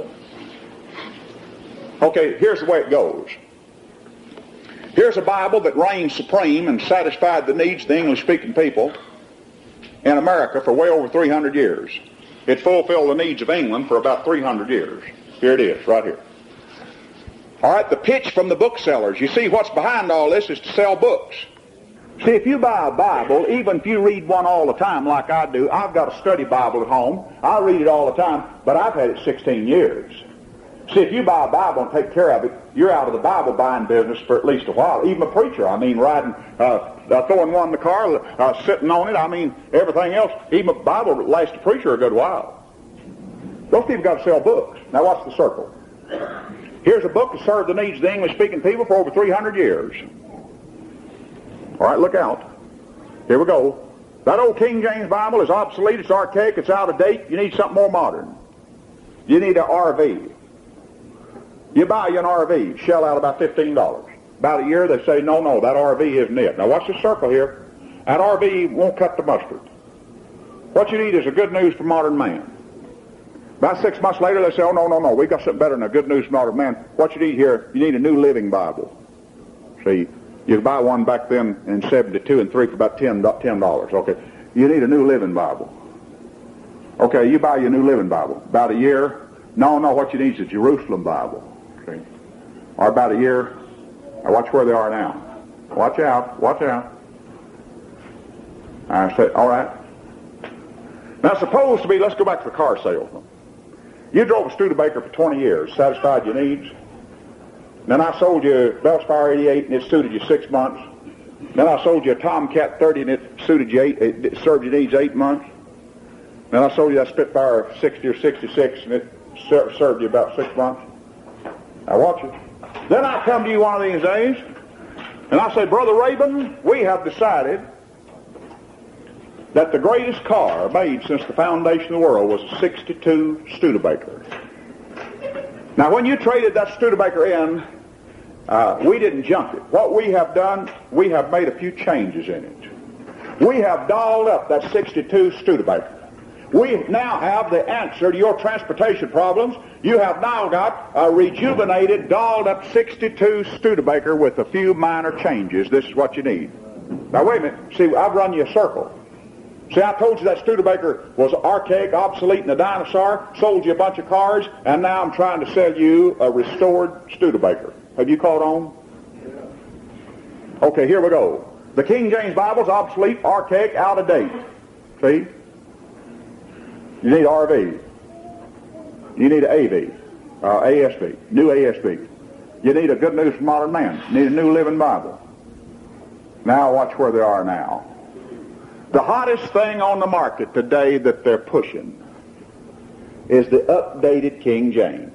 Okay, here's the way it goes. Here's a Bible that reigned supreme and satisfied the needs of the English-speaking people in America for way over 300 years. It fulfilled the needs of England for about 300 years. Here it is, right here. All right, the pitch from the booksellers. You see, what's behind all this is to sell books. See, if you buy a Bible, even if you read one all the time like I do, I've got a study Bible at home. I read it all the time, but I've had it 16 years. See, if you buy a Bible and take care of it, you're out of the Bible buying business for at least a while. Even a preacher, I mean, riding, throwing one in the car, sitting on it, I mean, everything else. Even a Bible lasts a preacher a good while. Those people got to sell books. Now watch the circle. Here's a book that served the needs of the English-speaking people for over 300 years. All right, look out. Here we go. That old King James Bible is obsolete, it's archaic, it's out of date. You need something more modern. You need an RV. You buy you an RV, shell out about $15. About a year, they say, no, that RV isn't it. Now watch the circle here. That RV won't cut the mustard. What you need is a good news for modern man. About 6 months later, they say, oh, no, we got something better than a good news for modern man. What you need here, you need a New Living Bible. See, you could buy one back then in 72 and 3 for about $10. Okay, you need a New Living Bible. Okay, you buy your New Living Bible. About a year, no, what you need is a Jerusalem Bible. See, or about a year. Now watch where they are now. Watch out. I said, all right. Now supposed to be, let's go back to the car salesman. You drove a Studebaker for 20 years, satisfied your needs. Then I sold you Belspire 88 and it suited you 6 months. Then I sold you a Tomcat 30 and it suited you it served your needs 8 months. Then I sold you that Spitfire 60 or 66 and it served you about 6 months. Now watch it. Then I come to you one of these days and I say, Brother Rabin, we have decided that the greatest car made since the foundation of the world was a 62 Studebaker. Now when you traded that Studebaker in, we didn't junk it. What we have done, we have made a few changes in it. We have dolled up that 62 Studebaker. We now have the answer to your transportation problems. You have now got a rejuvenated, dolled up 62 Studebaker with a few minor changes. This is what you need. Now wait a minute. See, I've run you a circle. See, I told you that Studebaker was archaic, obsolete, and a dinosaur. Sold you a bunch of cars, and now I'm trying to sell you a restored Studebaker. Have you caught on? Okay, here we go. The King James Bible's obsolete, archaic, out of date. See? You need RV. You need an AV, ASB, new ASB. You need a Good News for Modern Man. You need a New Living Bible. Now watch where they are now. The hottest thing on the market today that they're pushing is the updated King James.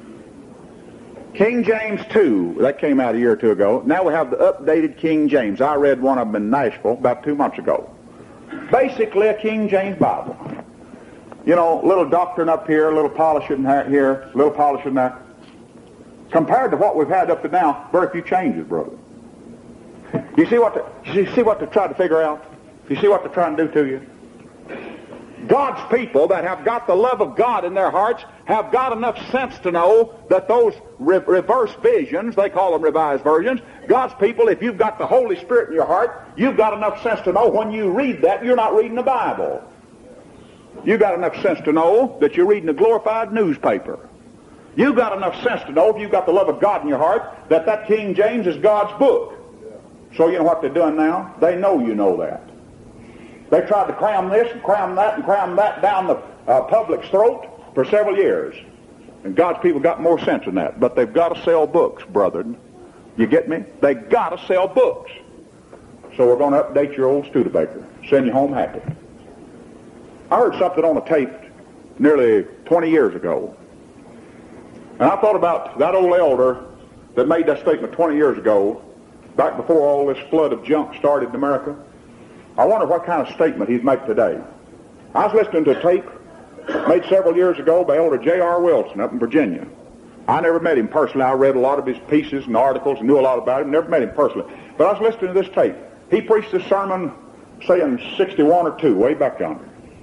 King James 2, that came out a year or two ago. Now we have the updated King James. I read one of them in Nashville about 2 months ago. Basically a King James Bible. You know, a little doctrine up here, a little polishing here, a little polishing there. Compared to what we've had up to now, very few changes, brother. You see what they're trying to figure out? You see what they're trying to do to you? God's people that have got the love of God in their hearts have got enough sense to know that those reverse visions, they call them revised versions, God's people, if you've got the Holy Spirit in your heart, you've got enough sense to know when you read that, you're not reading the Bible. You've got enough sense to know that you're reading a glorified newspaper. You've got enough sense to know, if you've got the love of God in your heart, that that King James is God's book. So you know what they're doing now? They know you know that. They tried to cram this and cram that and cram that down the public's throat for several years. And God's people got more sense than that. But they've got to sell books, brethren. You get me? They got to sell books. So we're going to update your old Studebaker. Send you home happy. I heard something on a tape nearly 20 years ago. And I thought about that old elder that made that statement 20 years ago back before all this flood of junk started in America. I wonder what kind of statement he'd make today. I was listening to a tape made several years ago by Elder J.R. Wilson up in Virginia. I never met him personally. I read a lot of his pieces and articles and knew a lot about him. Never met him personally. But I was listening to this tape. He preached this sermon, say in 61 or 2, way back yonder.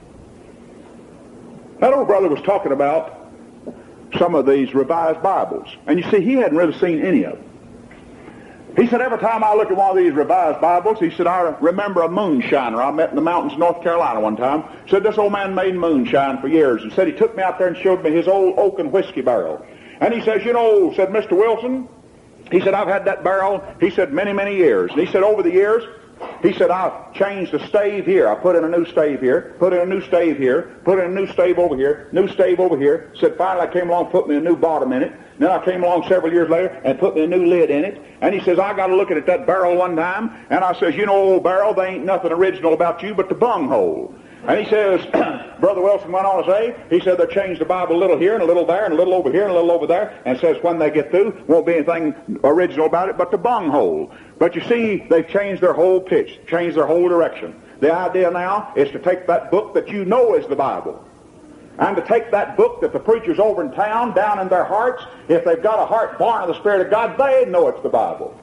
That old brother was talking about some of these revised Bibles. And you see, he hadn't really seen any of them. He said, every time I look at one of these revised Bibles, he said, I remember a moonshiner I met in the mountains of North Carolina one time. Said this old man made moonshine for years. And said he took me out there and showed me his old oak and whiskey barrel. And he says, you know, said Mr. Wilson, he said, I've had that barrel, he said, many, many years. And he said, over the years, he said, I've changed the stave here. I put in a new stave here, put in a new stave here, put in a new stave over here, new stave over here. Said, finally I came along, put me a new bottom in it. Then I came along several years later and put me a new lid in it. And he says, I got to look at that barrel one time. And I says, you know, old barrel, there ain't nothing original about you but the bunghole. And he says, Brother Wilson went on to say, he said they changed the Bible a little here and a little there and a little over here and a little over there. And says when they get through, won't be anything original about it but the bunghole. But you see, they've changed their whole pitch, changed their whole direction. The idea now is to take that book that you know is the Bible, and to take that book that the preachers over in town, down in their hearts, if they've got a heart born of the Spirit of God, they know it's the Bible,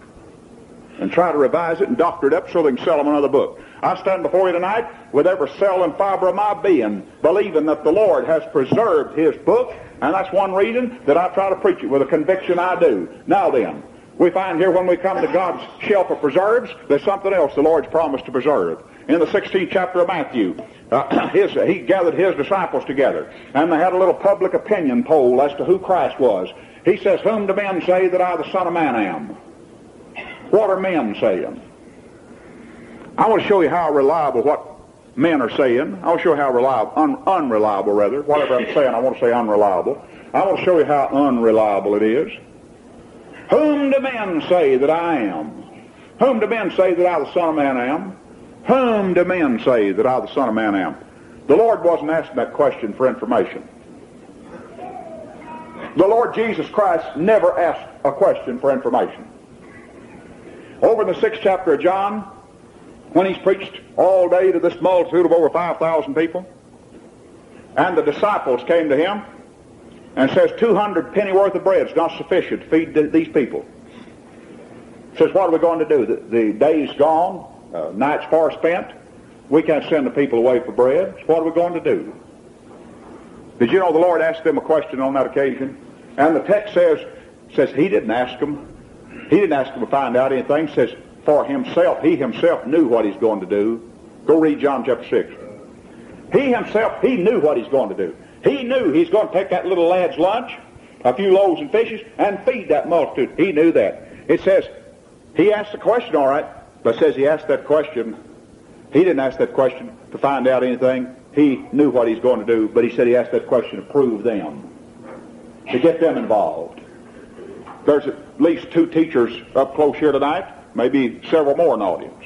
and try to revise it and doctor it up so they can sell them another book. I stand before you tonight with every cell and fiber of my being, believing that the Lord has preserved His book, and that's one reason that I try to preach it with a conviction I do. Now then, we find here when we come to God's shelf of preserves, there's something else the Lord's promised to preserve. In the 16th chapter of Matthew, he gathered his disciples together, and they had a little public opinion poll as to who Christ was. He says, whom do men say that I, the Son of Man, am? What are men saying? I want to show you how reliable what men are saying. I want to show you how reliable, unreliable rather. Whatever I'm saying, I want to say unreliable. I want to show you how unreliable it is. Whom do men say that I am? Whom do men say that I, the Son of Man, am? Whom do men say that I, the Son of Man, am? The Lord wasn't asking that question for information. The Lord Jesus Christ never asked a question for information. Over in the 6th chapter of John, when he's preached all day to this multitude of over 5,000 people, and the disciples came to him and says 200 penny worth of bread is not sufficient to feed these people. Says, what are we going to do? The day's gone, night's far spent. We can't send the people away for bread. So what are we going to do? Did you know the Lord asked them a question on that occasion? And the text says he didn't ask them. He didn't ask them to find out anything. It says for himself, he himself knew what he's going to do. Go read John chapter 6. He himself, he knew what he's going to do. He knew he's going to take that little lad's lunch, a few loaves and fishes, and feed that multitude. He knew that. It says, he asked the question, all right, but it says he asked that question. He didn't ask that question to find out anything. He knew what he's going to do, but he said he asked that question to prove them, to get them involved. There's at least 2 teachers up close here tonight, maybe several more in the audience.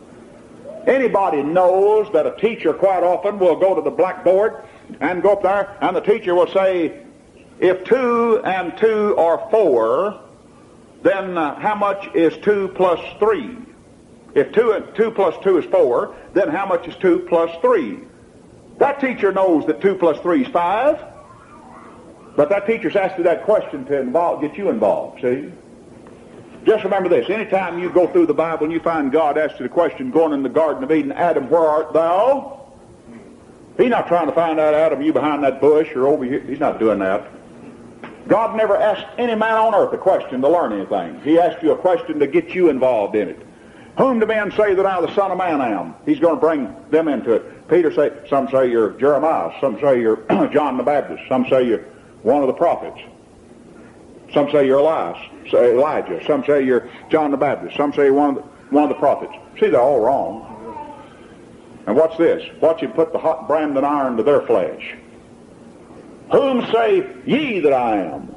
Anybody knows that a teacher quite often will go to the blackboard and go up there, and the teacher will say, if 2 and 2 are 4, then how much is 2 plus 3? If 2 plus 2 is 4, then how much is 2 plus 3? That teacher knows that 2 plus 3 is 5, but that teacher's asked you that question to get you involved, see? Just remember this, anytime you go through the Bible and you find God asked you the question going in the Garden of Eden, Adam, where art thou? He's not trying to find out, Adam, you behind that bush or over here. He's not doing that. God never asked any man on earth a question to learn anything. He asked you a question to get you involved in it. Whom do men say that I, the Son of Man, am? He's going to bring them into it. Peter say, some say you're Jeremiah, some say you're John the Baptist, some say you're one of the prophets, some say you're Elijah, some say you're John the Baptist, some say you're one of the prophets. See, they're all wrong. And watch this. Watch him put the hot branding iron to their flesh. Whom say ye that I am?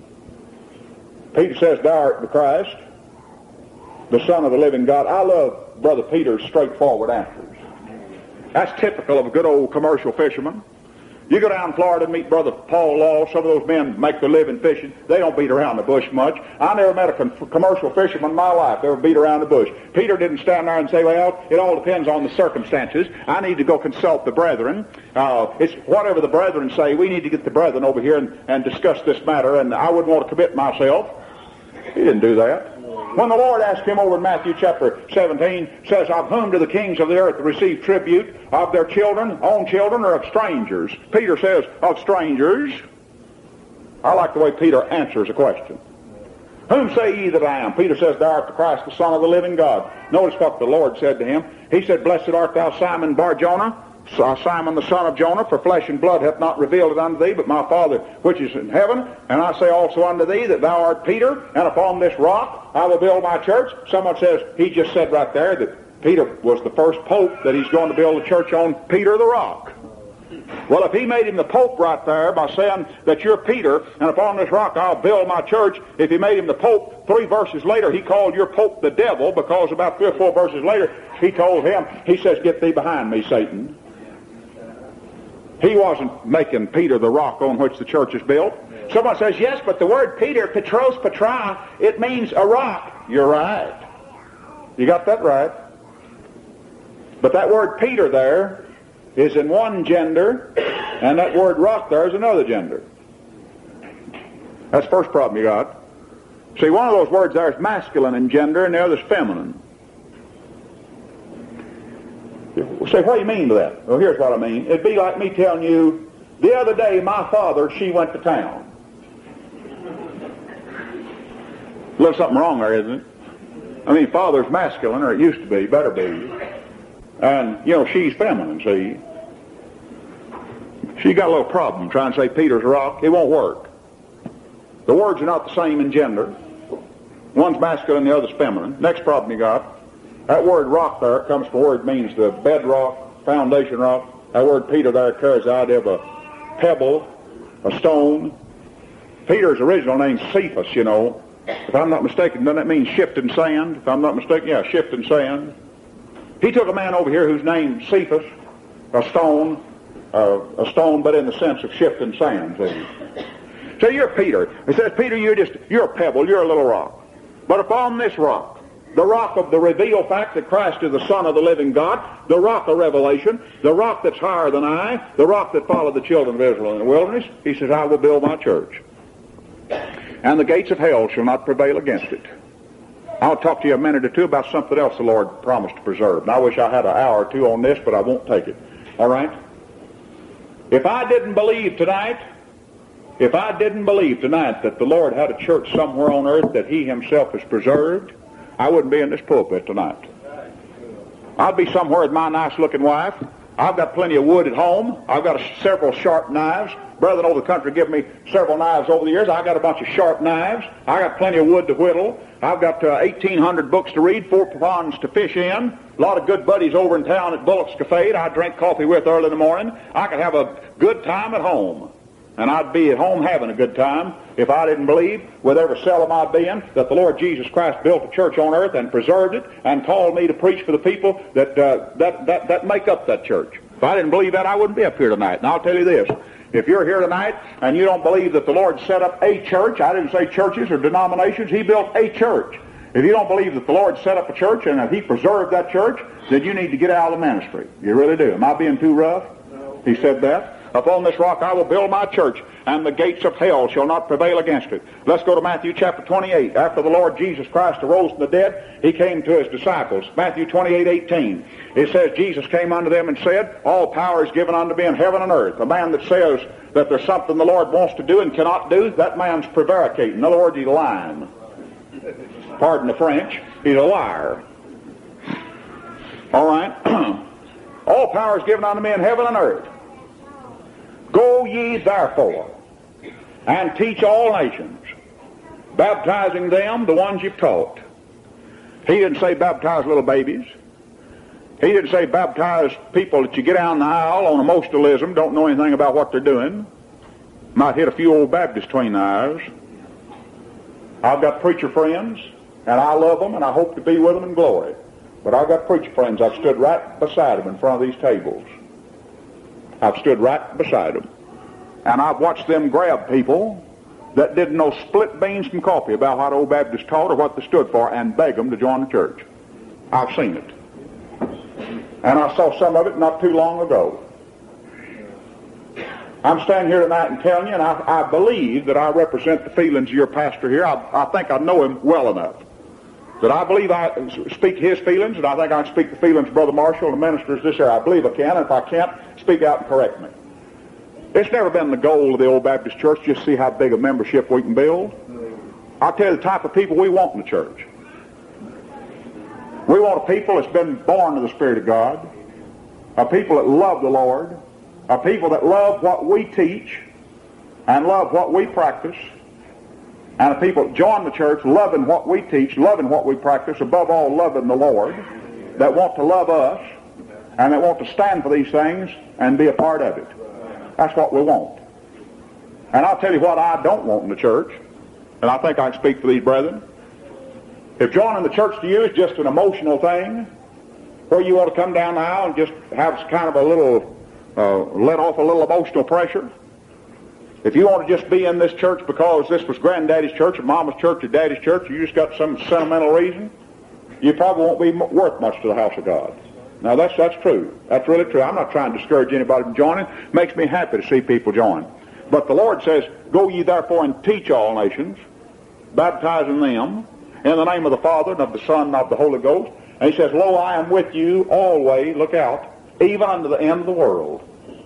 Peter says, thou art the Christ, the Son of the living God. I love Brother Peter's straightforward answers. That's typical of a good old commercial fisherman. You go down to Florida and meet Brother Paul Law. Some of those men make their living fishing. They don't beat around the bush much. I never met a commercial fisherman in my life that ever beat around the bush. Peter didn't stand there and say, well, it all depends on the circumstances. I need to go consult the brethren. It's whatever the brethren say. We need to get the brethren over here and discuss this matter, and I wouldn't want to commit myself. He didn't do that. When the Lord asked him over in Matthew chapter 17, says, of whom do the kings of the earth receive tribute? Of their children, own children, or of strangers? Peter says, of strangers. I like the way Peter answers a question. Whom say ye that I am? Peter says, thou art the Christ, the Son of the living God. Notice what the Lord said to him. He said, blessed art thou, Simon Bar-Jonah, Simon the son of Jonah, for flesh and blood hath not revealed it unto thee, but my Father which is in heaven. And I say also unto thee that thou art Peter, and upon this rock I will build my church. Someone says, he just said right there that Peter was the first pope, that he's going to build a church on Peter the rock. Well, if he made him the pope right there by saying that you're Peter, and upon this rock I'll build my church, if he made him the pope, 3 verses later he called your pope the devil, because about 3 or 4 verses later he told him, he says, get thee behind me, Satan. He wasn't making Peter the rock on which the church is built. Someone says, yes, but the word Peter, Petros, Petra, it means a rock. You're right. You got that right. But that word Peter there is in one gender, and that word rock there is another gender. That's the first problem you got. See, one of those words there is masculine in gender, and the other's feminine. Say, what do you mean by that? Well, here's what I mean. It'd be like me telling you, the other day my father, she went to town. A little something wrong there, isn't it? I mean, father's masculine, or it used to be, better be. And, you know, she's feminine, see. She got a little problem trying to say Peter's a rock. It won't work. The words are not the same in gender. One's masculine, the other's feminine. Next problem you got. That word rock there comes from a word means the bedrock, foundation rock. That word Peter there carries the idea of a pebble, a stone. Peter's original name's Cephas, you know. If I'm not mistaken, doesn't that mean shifting sand? If I'm not mistaken, yeah, shifting sand. He took a man over here whose name Cephas, a stone, but in the sense of shifting sand. So you're Peter. He says, Peter, you're a pebble, you're a little rock. But upon this rock, the rock of the revealed fact that Christ is the Son of the living God, the rock of revelation, the rock that's higher than I, the rock that followed the children of Israel in the wilderness, he says, I will build my church. And the gates of hell shall not prevail against it. I'll talk to you a minute or two about something else the Lord promised to preserve. And I wish I had an hour or two on this, but I won't take it. All right? If I didn't believe tonight that the Lord had a church somewhere on earth that he himself has preserved, I wouldn't be in this pulpit tonight. I'd be somewhere with my nice-looking wife. I've got plenty of wood at home. I've got several sharp knives. Brethren over the country give me several knives over the years. I've got a bunch of sharp knives. I got plenty of wood to whittle. I've got 1,800 books to read, 4 ponds to fish in. A lot of good buddies over in town at Bullock's Cafe I drink coffee with early in the morning. I could have a good time at home. And I'd be at home having a good time if I didn't believe, with every cell of my being, that the Lord Jesus Christ built a church on earth and preserved it and called me to preach for the people that make up that church. If I didn't believe that, I wouldn't be up here tonight. And I'll tell you this. If you're here tonight and you don't believe that the Lord set up a church, I didn't say churches or denominations, he built a church. If you don't believe that the Lord set up a church and that he preserved that church, then you need to get out of the ministry. You really do. Am I being too rough? No. He said that. Upon this rock I will build my church, and the gates of hell shall not prevail against it. Let's go to Matthew chapter 28. After the Lord Jesus Christ arose from the dead, he came to his disciples. Matthew 28:18. It says, Jesus came unto them and said, all power is given unto me in heaven and earth. A man that says that there's something the Lord wants to do and cannot do, that man's prevaricating. In other words, he's lying. Pardon the French. He's a liar. All right. All power is given unto me in heaven and earth. Go ye therefore and teach all nations, baptizing them, the ones you've taught. He didn't say baptize little babies. He didn't say baptize people that you get down the aisle on emotionalism, don't know anything about what they're doing. Might hit a few old Baptists between the eyes. I've got preacher friends, and I love them, and I hope to be with them in glory. But I've got preacher friends. I've stood right beside them in front of these tables. I've stood right beside them. And I've watched them grab people that didn't know split beans from coffee about what Old Baptist taught or what they stood for and beg them to join the church. I've seen it. And I saw some of it not too long ago. I'm standing here tonight and telling you, and I believe that I represent the feelings of your pastor here. I think I know him well enough that I believe I speak his feelings, and I think I can speak the feelings of Brother Marshall and the ministers this year. I believe I can, and if I can't, speak out and correct me. It's never been the goal of the Old Baptist Church just to see how big a membership we can build. I'll tell you the type of people we want in the church. We want a people that's been born of the Spirit of God, a people that love the Lord, a people that love what we teach and love what we practice, and a people that join the church loving what we teach, loving what we practice, above all loving the Lord, that want to love us and that want to stand for these things and be a part of it. That's what we want. And I'll tell you what I don't want in the church, and I think I can speak for these brethren. If joining the church to you is just an emotional thing, where you want to come down the aisle and just have kind of a little, let off a little emotional pressure, if you want to just be in this church because this was granddaddy's church or mama's church or daddy's church, you just got some sentimental reason, you probably won't be worth much to the house of God. Now that's true. That's really true. I'm not trying to discourage anybody from joining. It makes me happy to see people join. But the Lord says, "Go ye therefore and teach all nations, baptizing them in the name of the Father and of the Son and of the Holy Ghost." And he says, "Lo, I am with you always," look out, "even unto the end of the world."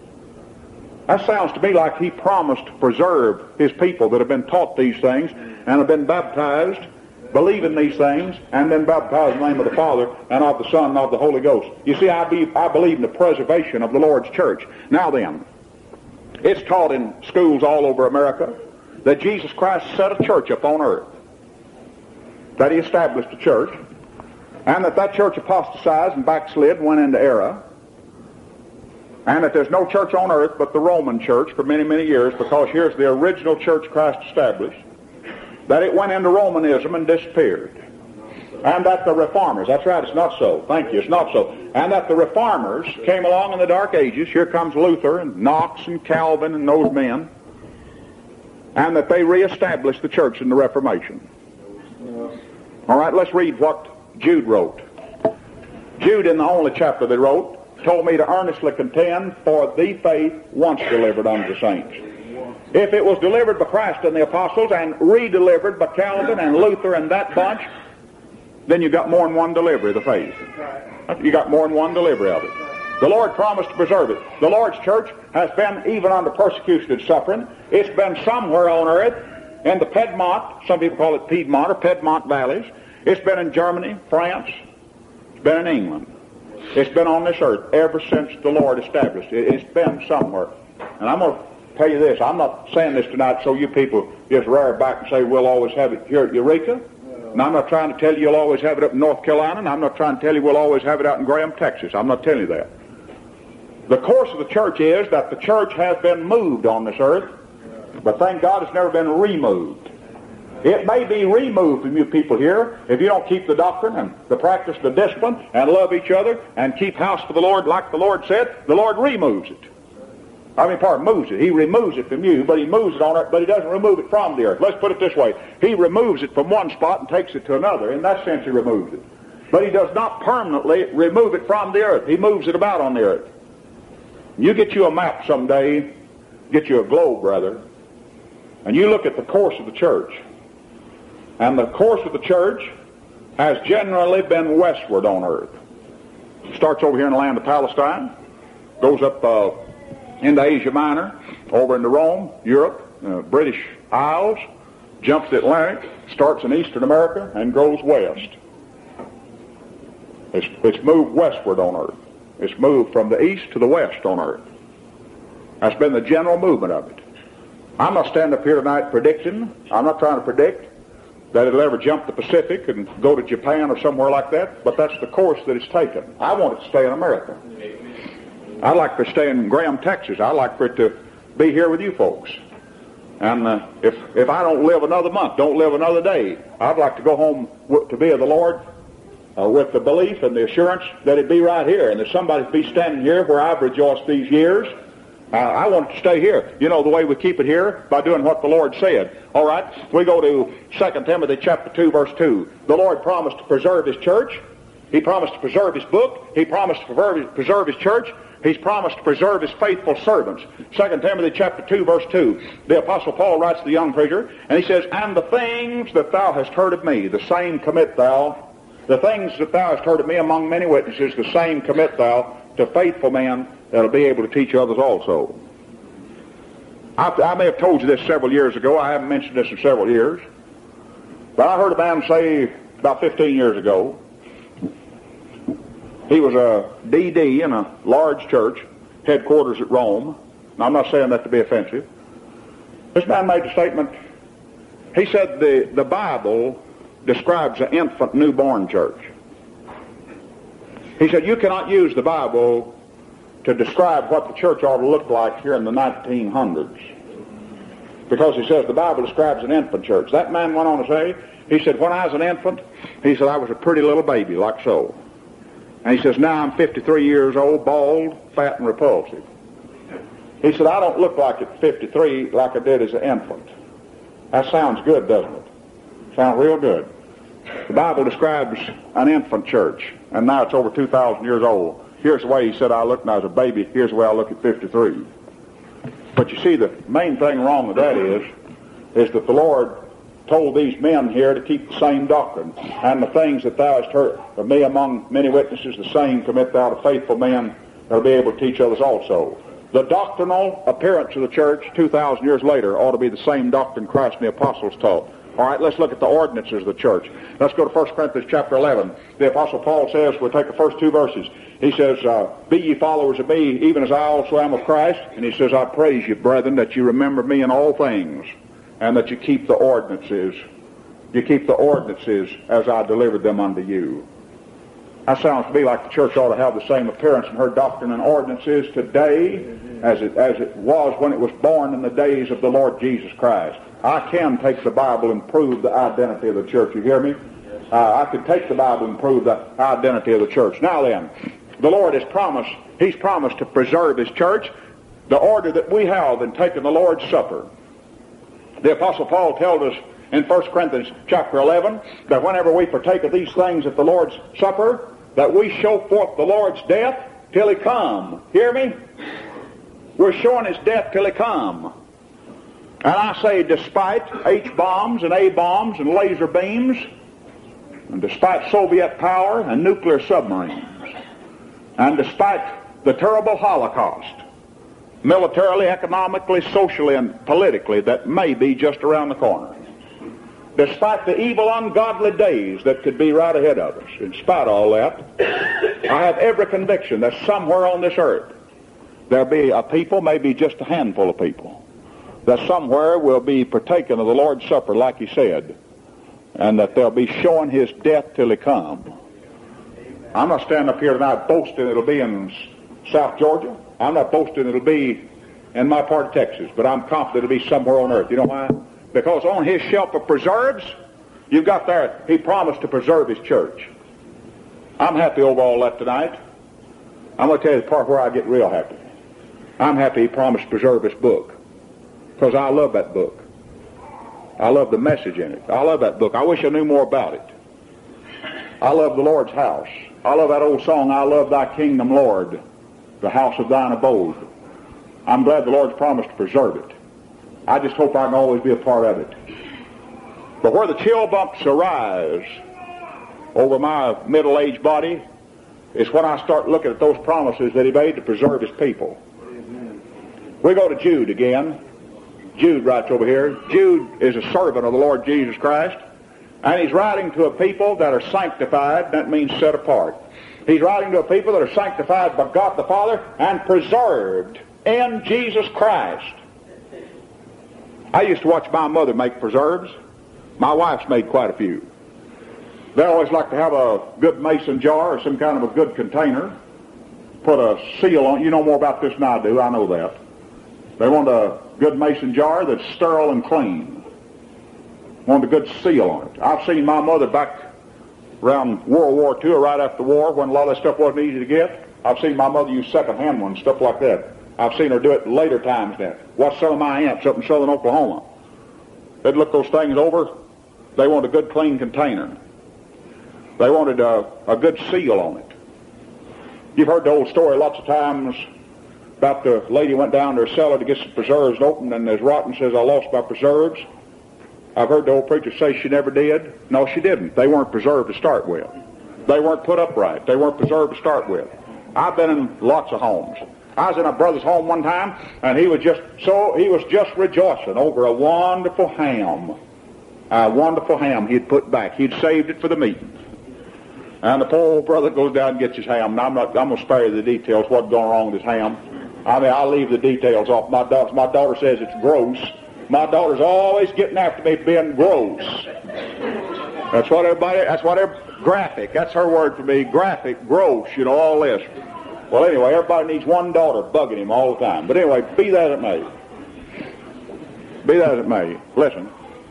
That sounds to me like he promised to preserve his people that have been taught these things and have been baptized, believing these things, and been baptized in the name of the Father and of the Son and of the Holy Ghost. You see, I believe in the preservation of the Lord's church. Now then, it's taught in schools all over America that Jesus Christ set a church upon earth, that he established a church, and that church apostatized and backslid and went into error, and that there's no church on earth but the Roman church for many, many years, because here's the original church Christ established, that it went into Romanism and disappeared. And that the reformers, that's right, it's not so, thank you, it's not so, and that the reformers came along in the Dark Ages, here comes Luther and Knox and Calvin and those men, and that they reestablished the church in the Reformation. All right, let's read what Jude wrote. Jude, in the only chapter they wrote, told me to earnestly contend for the faith once delivered unto the saints. If it was delivered by Christ and the apostles and redelivered by Calvin and Luther and that bunch, then you got more than one delivery of the faith. You got more than one delivery of it. The Lord promised to preserve it. The Lord's church has been even under persecution and suffering. It's been somewhere on earth in the Piedmont, some people call it Piedmont or Piedmont valleys. It's been in Germany, France. It's been in England. It's been on this earth ever since the Lord established it. It's been somewhere. And I'm going to tell you this. I'm not saying this tonight so you people just rear back and say we'll always have it here at Eureka. And I'm not trying to tell you you'll always have it up in North Carolina. And I'm not trying to tell you we'll always have it out in Graham, Texas. I'm not telling you that. The course of the church is that the church has been moved on this earth, but thank God it's never been removed. It may be removed from you people here if you don't keep the doctrine and the practice, the discipline, and love each other and keep house for the Lord like the Lord said. The Lord removes it. Moves it. He removes it from you, but he moves it on earth, but he doesn't remove it from the earth. Let's put it this way. He removes it from one spot and takes it to another. In that sense, he removes it. But he does not permanently remove it from the earth. He moves it about on the earth. You get you a map someday, get you a globe, rather, and you look at the course of the church. And the course of the church has generally been westward on earth. It starts over here in the land of Palestine, goes up into Asia Minor, over into Rome, Europe, British Isles, jumps the Atlantic, starts in Eastern America, and goes west. It's moved westward on earth. It's moved from the east to the west on earth. That's been the general movement of it. I'm not standing up here tonight predicting. I'm not trying to predict that it'll ever jump the Pacific and go to Japan or somewhere like that, but that's the course that it's taken. I want it to stay in America. I'd like for it to stay in Graham, Texas. I'd like for it to be here with you folks. And if I don't live another month, don't live another day, I'd like to go home to be of the Lord with the belief and the assurance that it'd be right here, and that somebody be standing here where I've rejoiced these years, I want it to stay here. You know the way we keep it here? By doing what the Lord said. All right? We go to 2 Timothy chapter 2, verse 2. The Lord promised to preserve His church. He promised to preserve His book. He promised to preserve His church. He's promised to preserve His faithful servants. 2 Timothy chapter 2, verse 2. The Apostle Paul writes to the young preacher, and he says, "And the things that thou hast heard of me, the same commit thou. The things that thou hast heard of me among many witnesses, the same commit thou to faithful men that'll be able to teach others also." I may have told you this several years ago. I haven't mentioned this in several years. But I heard a man say about 15 years ago, he was a DD in a large church, headquarters at Rome. Now, I'm not saying that to be offensive. This man made a statement. He said the Bible describes an infant newborn church. He said you cannot use the Bible to describe what the church ought to look like here in the 1900s. Because he says the Bible describes an infant church. That man went on to say, he said, when I was an infant, he said, I was a pretty little baby, like so. And he says, now I'm 53 years old, bald, fat, and repulsive. He said, I don't look like at 53 like I did as an infant. That sounds good, doesn't it? Sounds real good. The Bible describes an infant church, and now it's over 2,000 years old. Here's the way he said I looked when I was a baby. Here's the way I look at 53. But you see, the main thing wrong with that is that the Lord told these men here to keep the same doctrine. And the things that thou hast heard of me among many witnesses, the same commit thou to faithful men that will be able to teach others also. The doctrinal appearance of the church 2,000 years later ought to be the same doctrine Christ and the apostles taught. All right, let's look at the ordinances of the church. Let's go to 1 Corinthians chapter 11. The Apostle Paul says, we'll take the first two verses. He says, be ye followers of me, even as I also am of Christ. And he says, I praise you, brethren, that you remember me in all things, and that you keep the ordinances. You keep the ordinances as I delivered them unto you. That sounds to me like the church ought to have the same appearance in her doctrine and ordinances today as it was when it was born in the days of the Lord Jesus Christ. I can take the Bible and prove the identity of the church. You hear me? I could take the Bible and prove the identity of the church. Now then, the Lord has promised, He's promised to preserve His church. The order that we have in taking the Lord's Supper. The Apostle Paul tells us in 1 Corinthians chapter 11 that whenever we partake of these things at the Lord's Supper, that we show forth the Lord's death till He come. Hear me? We're showing His death till He come. And I say, despite H-bombs and A-bombs and laser beams, and despite Soviet power and nuclear submarines, and despite the terrible Holocaust, militarily, economically, socially, and politically, that may be just around the corner, despite the evil, ungodly days that could be right ahead of us, in spite of all that, I have every conviction that somewhere on this earth there'll be a people, maybe just a handful of people, that somewhere will be partaking of the Lord's Supper like He said, and that they'll be showing His death till He come. I'm not standing up here tonight boasting it'll be in South Georgia. I'm not boasting it'll be in my part of Texas, but I'm confident it'll be somewhere on earth. You know why? Because on His shelf of preserves, you've got there, He promised to preserve His church. I'm happy over all that tonight. I'm going to tell you the part where I get real happy. I'm happy He promised to preserve His book. Because I love that book. I love the message in it. I love that book. I wish I knew more about it. I love the Lord's house. I love that old song, I love thy kingdom, Lord, the house of thine abode. I'm glad the Lord's promised to preserve it. I just hope I can always be a part of it. But where the chill bumps arise over my middle-aged body is when I start looking at those promises that He made to preserve His people. We go to Jude again. Jude writes over here. Jude is a servant of the Lord Jesus Christ, and he's writing to a people that are sanctified. That means set apart. He's writing to a people that are sanctified by God the Father and preserved in Jesus Christ. I used to watch my mother make preserves. My wife's made quite a few. They always like to have a good mason jar or some kind of a good container, put a seal on it. You know more about this than I do. I know that. They want a good mason jar that's sterile and clean. Want a good seal on it. I've seen my mother back around World War II or right after the war when a lot of that stuff wasn't easy to get. I've seen my mother use second-hand ones, stuff like that. I've seen her do it later times now. Watch some of my aunts up in southern Oklahoma. They'd look those things over. They wanted a good, clean container. They wanted a good seal on it. You've heard the old story lots of times about the lady went down to her cellar to get some preserves and opened, and there's rotten, says, I lost my preserves. I've heard the old preacher say she never did. No, she didn't. They weren't preserved to start with. They weren't put upright. They weren't preserved to start with. I've been in lots of homes. I was in a brother's home one time, and he was just rejoicing over a wonderful ham he'd put back. He'd saved it for the meeting. And the poor old brother goes down and gets his ham. Now, I'm going to spare you the details, what's going wrong with his ham. I mean, I'll leave the details off. My daughter says it's gross. My daughter's always getting after me being gross. That's graphic. That's her word for me. Graphic, gross, all this. Well, anyway, everybody needs one daughter bugging him all the time. But anyway, be that as it may. Listen.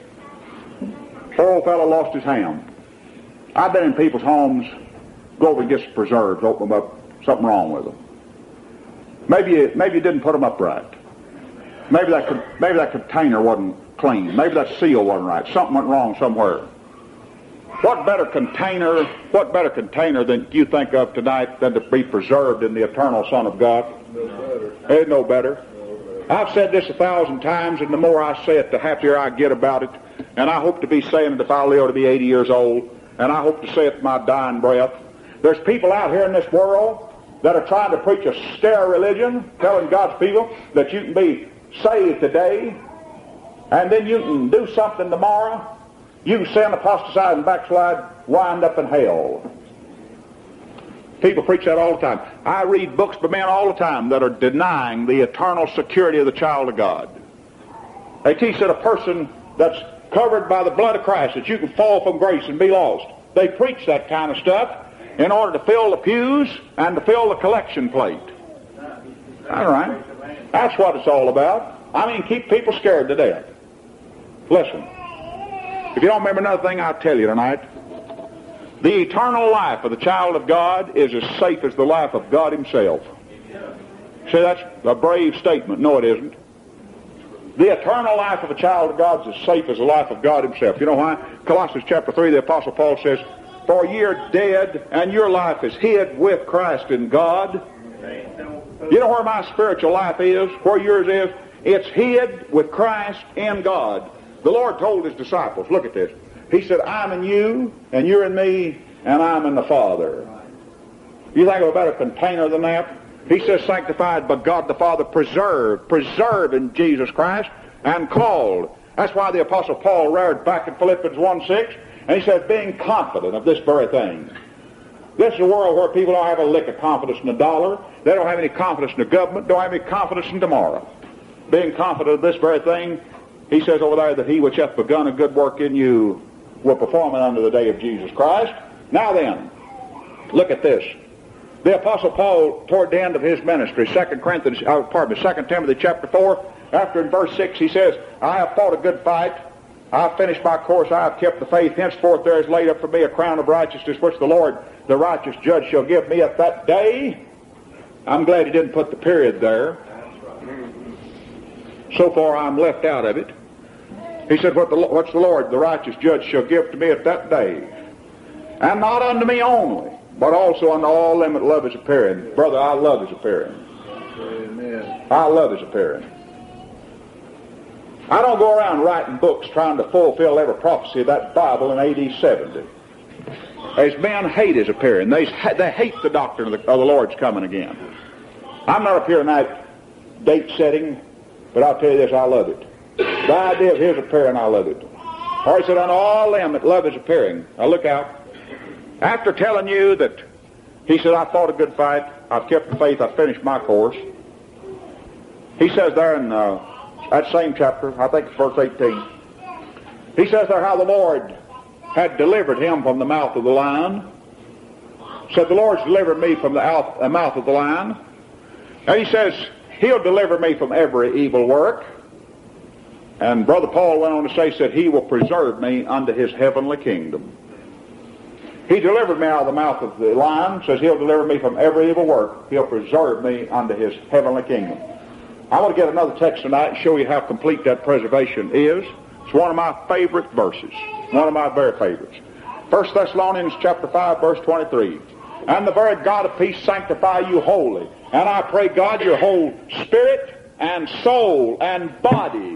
Poor old fellow lost his ham. I've been in people's homes, go over and get some preserves, open them up, something wrong with them. Maybe you didn't put them up right. Maybe that container wasn't clean. Maybe that seal wasn't right. Something went wrong somewhere. What better container than you think of tonight than to be preserved in the eternal Son of God? No better. Ain't no better. I've said this 1,000 times, and the more I say it, the happier I get about it. And I hope to be saying it if I live to be 80 years old. And I hope to say it in my dying breath. There's people out here in this world that are trying to preach a stare religion, telling God's people that you can be saved today, and then you can do something tomorrow. You can sin, apostatize, and backslide, wind up in hell. People preach that all the time. I read books by men all the time that are denying the eternal security of the child of God. They teach that a person that's covered by the blood of Christ, that you can fall from grace and be lost. They preach that kind of stuff in order to fill the pews and to fill the collection plate. All right. That's what it's all about. I mean, keep people scared to death. Listen. If you don't remember another thing, I'll tell you tonight. The eternal life of the child of God is as safe as the life of God himself. See, that's a brave statement. No, it isn't. The eternal life of a child of God is as safe as the life of God himself. You know why? Colossians chapter 3, the Apostle Paul says, For ye are dead, and your life is hid with Christ in God. You know where my spiritual life is? Where yours is? It's hid with Christ in God. The Lord told his disciples, look at this. He said, I'm in you, and you're in me, and I'm in the Father. You think of a better container than that? He says, sanctified by God the Father, preserved in Jesus Christ, and called. That's why the Apostle Paul read back in Philippians 1:6, and he said, being confident of this very thing. This is a world where people don't have a lick of confidence in the dollar. They don't have any confidence in the government. Don't have any confidence in tomorrow. Being confident of this very thing, he says over there that he which hath begun a good work in you will perform it unto the day of Jesus Christ. Now then, look at this. The Apostle Paul, toward the end of his ministry, 2 Timothy chapter 4, after in verse 6 he says, I have fought a good fight. I have finished my course. I have kept the faith. Henceforth there is laid up for me a crown of righteousness, which the Lord, the righteous judge, shall give me at that day. I'm glad he didn't put the period there. So far I'm left out of it. He said, what's the Lord, the righteous judge, shall give to me at that day. And not unto me only, but also unto all them that love his appearing. Brother, I love his appearing. Amen. I love his appearing. I don't go around writing books trying to fulfill every prophecy of that Bible in AD 70. As men hate his appearing. They hate the doctrine of the Lord's coming again. I'm not up here tonight date setting, but I'll tell you this, I love it. The idea of his appearing, I love it. Or he said, unto all them that love his appearing. Now look out. After telling you that, he said, I fought a good fight, I've kept the faith, I've finished my course. He says there in that same chapter, I think it's verse 18, he says there how the Lord had delivered him from the mouth of the lion. Said, the Lord's delivered me from the mouth of the lion. And he says, he'll deliver me from every evil work. And Brother Paul went on to say, said, he will preserve me unto his heavenly kingdom. He delivered me out of the mouth of the lion, says he'll deliver me from every evil work. He'll preserve me unto his heavenly kingdom. I want to get another text tonight and show you how complete that preservation is. It's one of my favorite verses. One of my very favorites. 1 Thessalonians chapter 5, verse 23. And the very God of peace sanctify you wholly. And I pray, God, your whole spirit and soul and body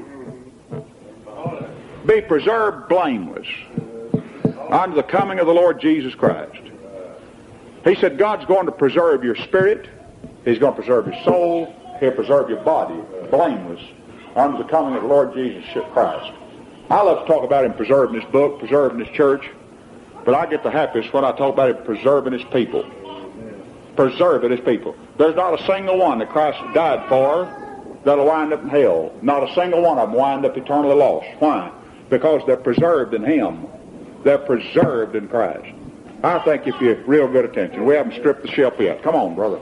be preserved blameless unto the coming of the Lord Jesus Christ. He said God's going to preserve your spirit. He's going to preserve your soul. He'll preserve your body blameless unto the coming of the Lord Jesus Christ. I love to talk about him preserving his book, preserving his church, but I get the happiest when I talk about him preserving his people. Preserving his people. There's not a single one that Christ died for that'll wind up in hell. Not a single one of them wind up eternally lost. Why? Because they're preserved in him. They're preserved in Christ. I think if you're real good attention, we haven't stripped the ship yet. Come on, brother.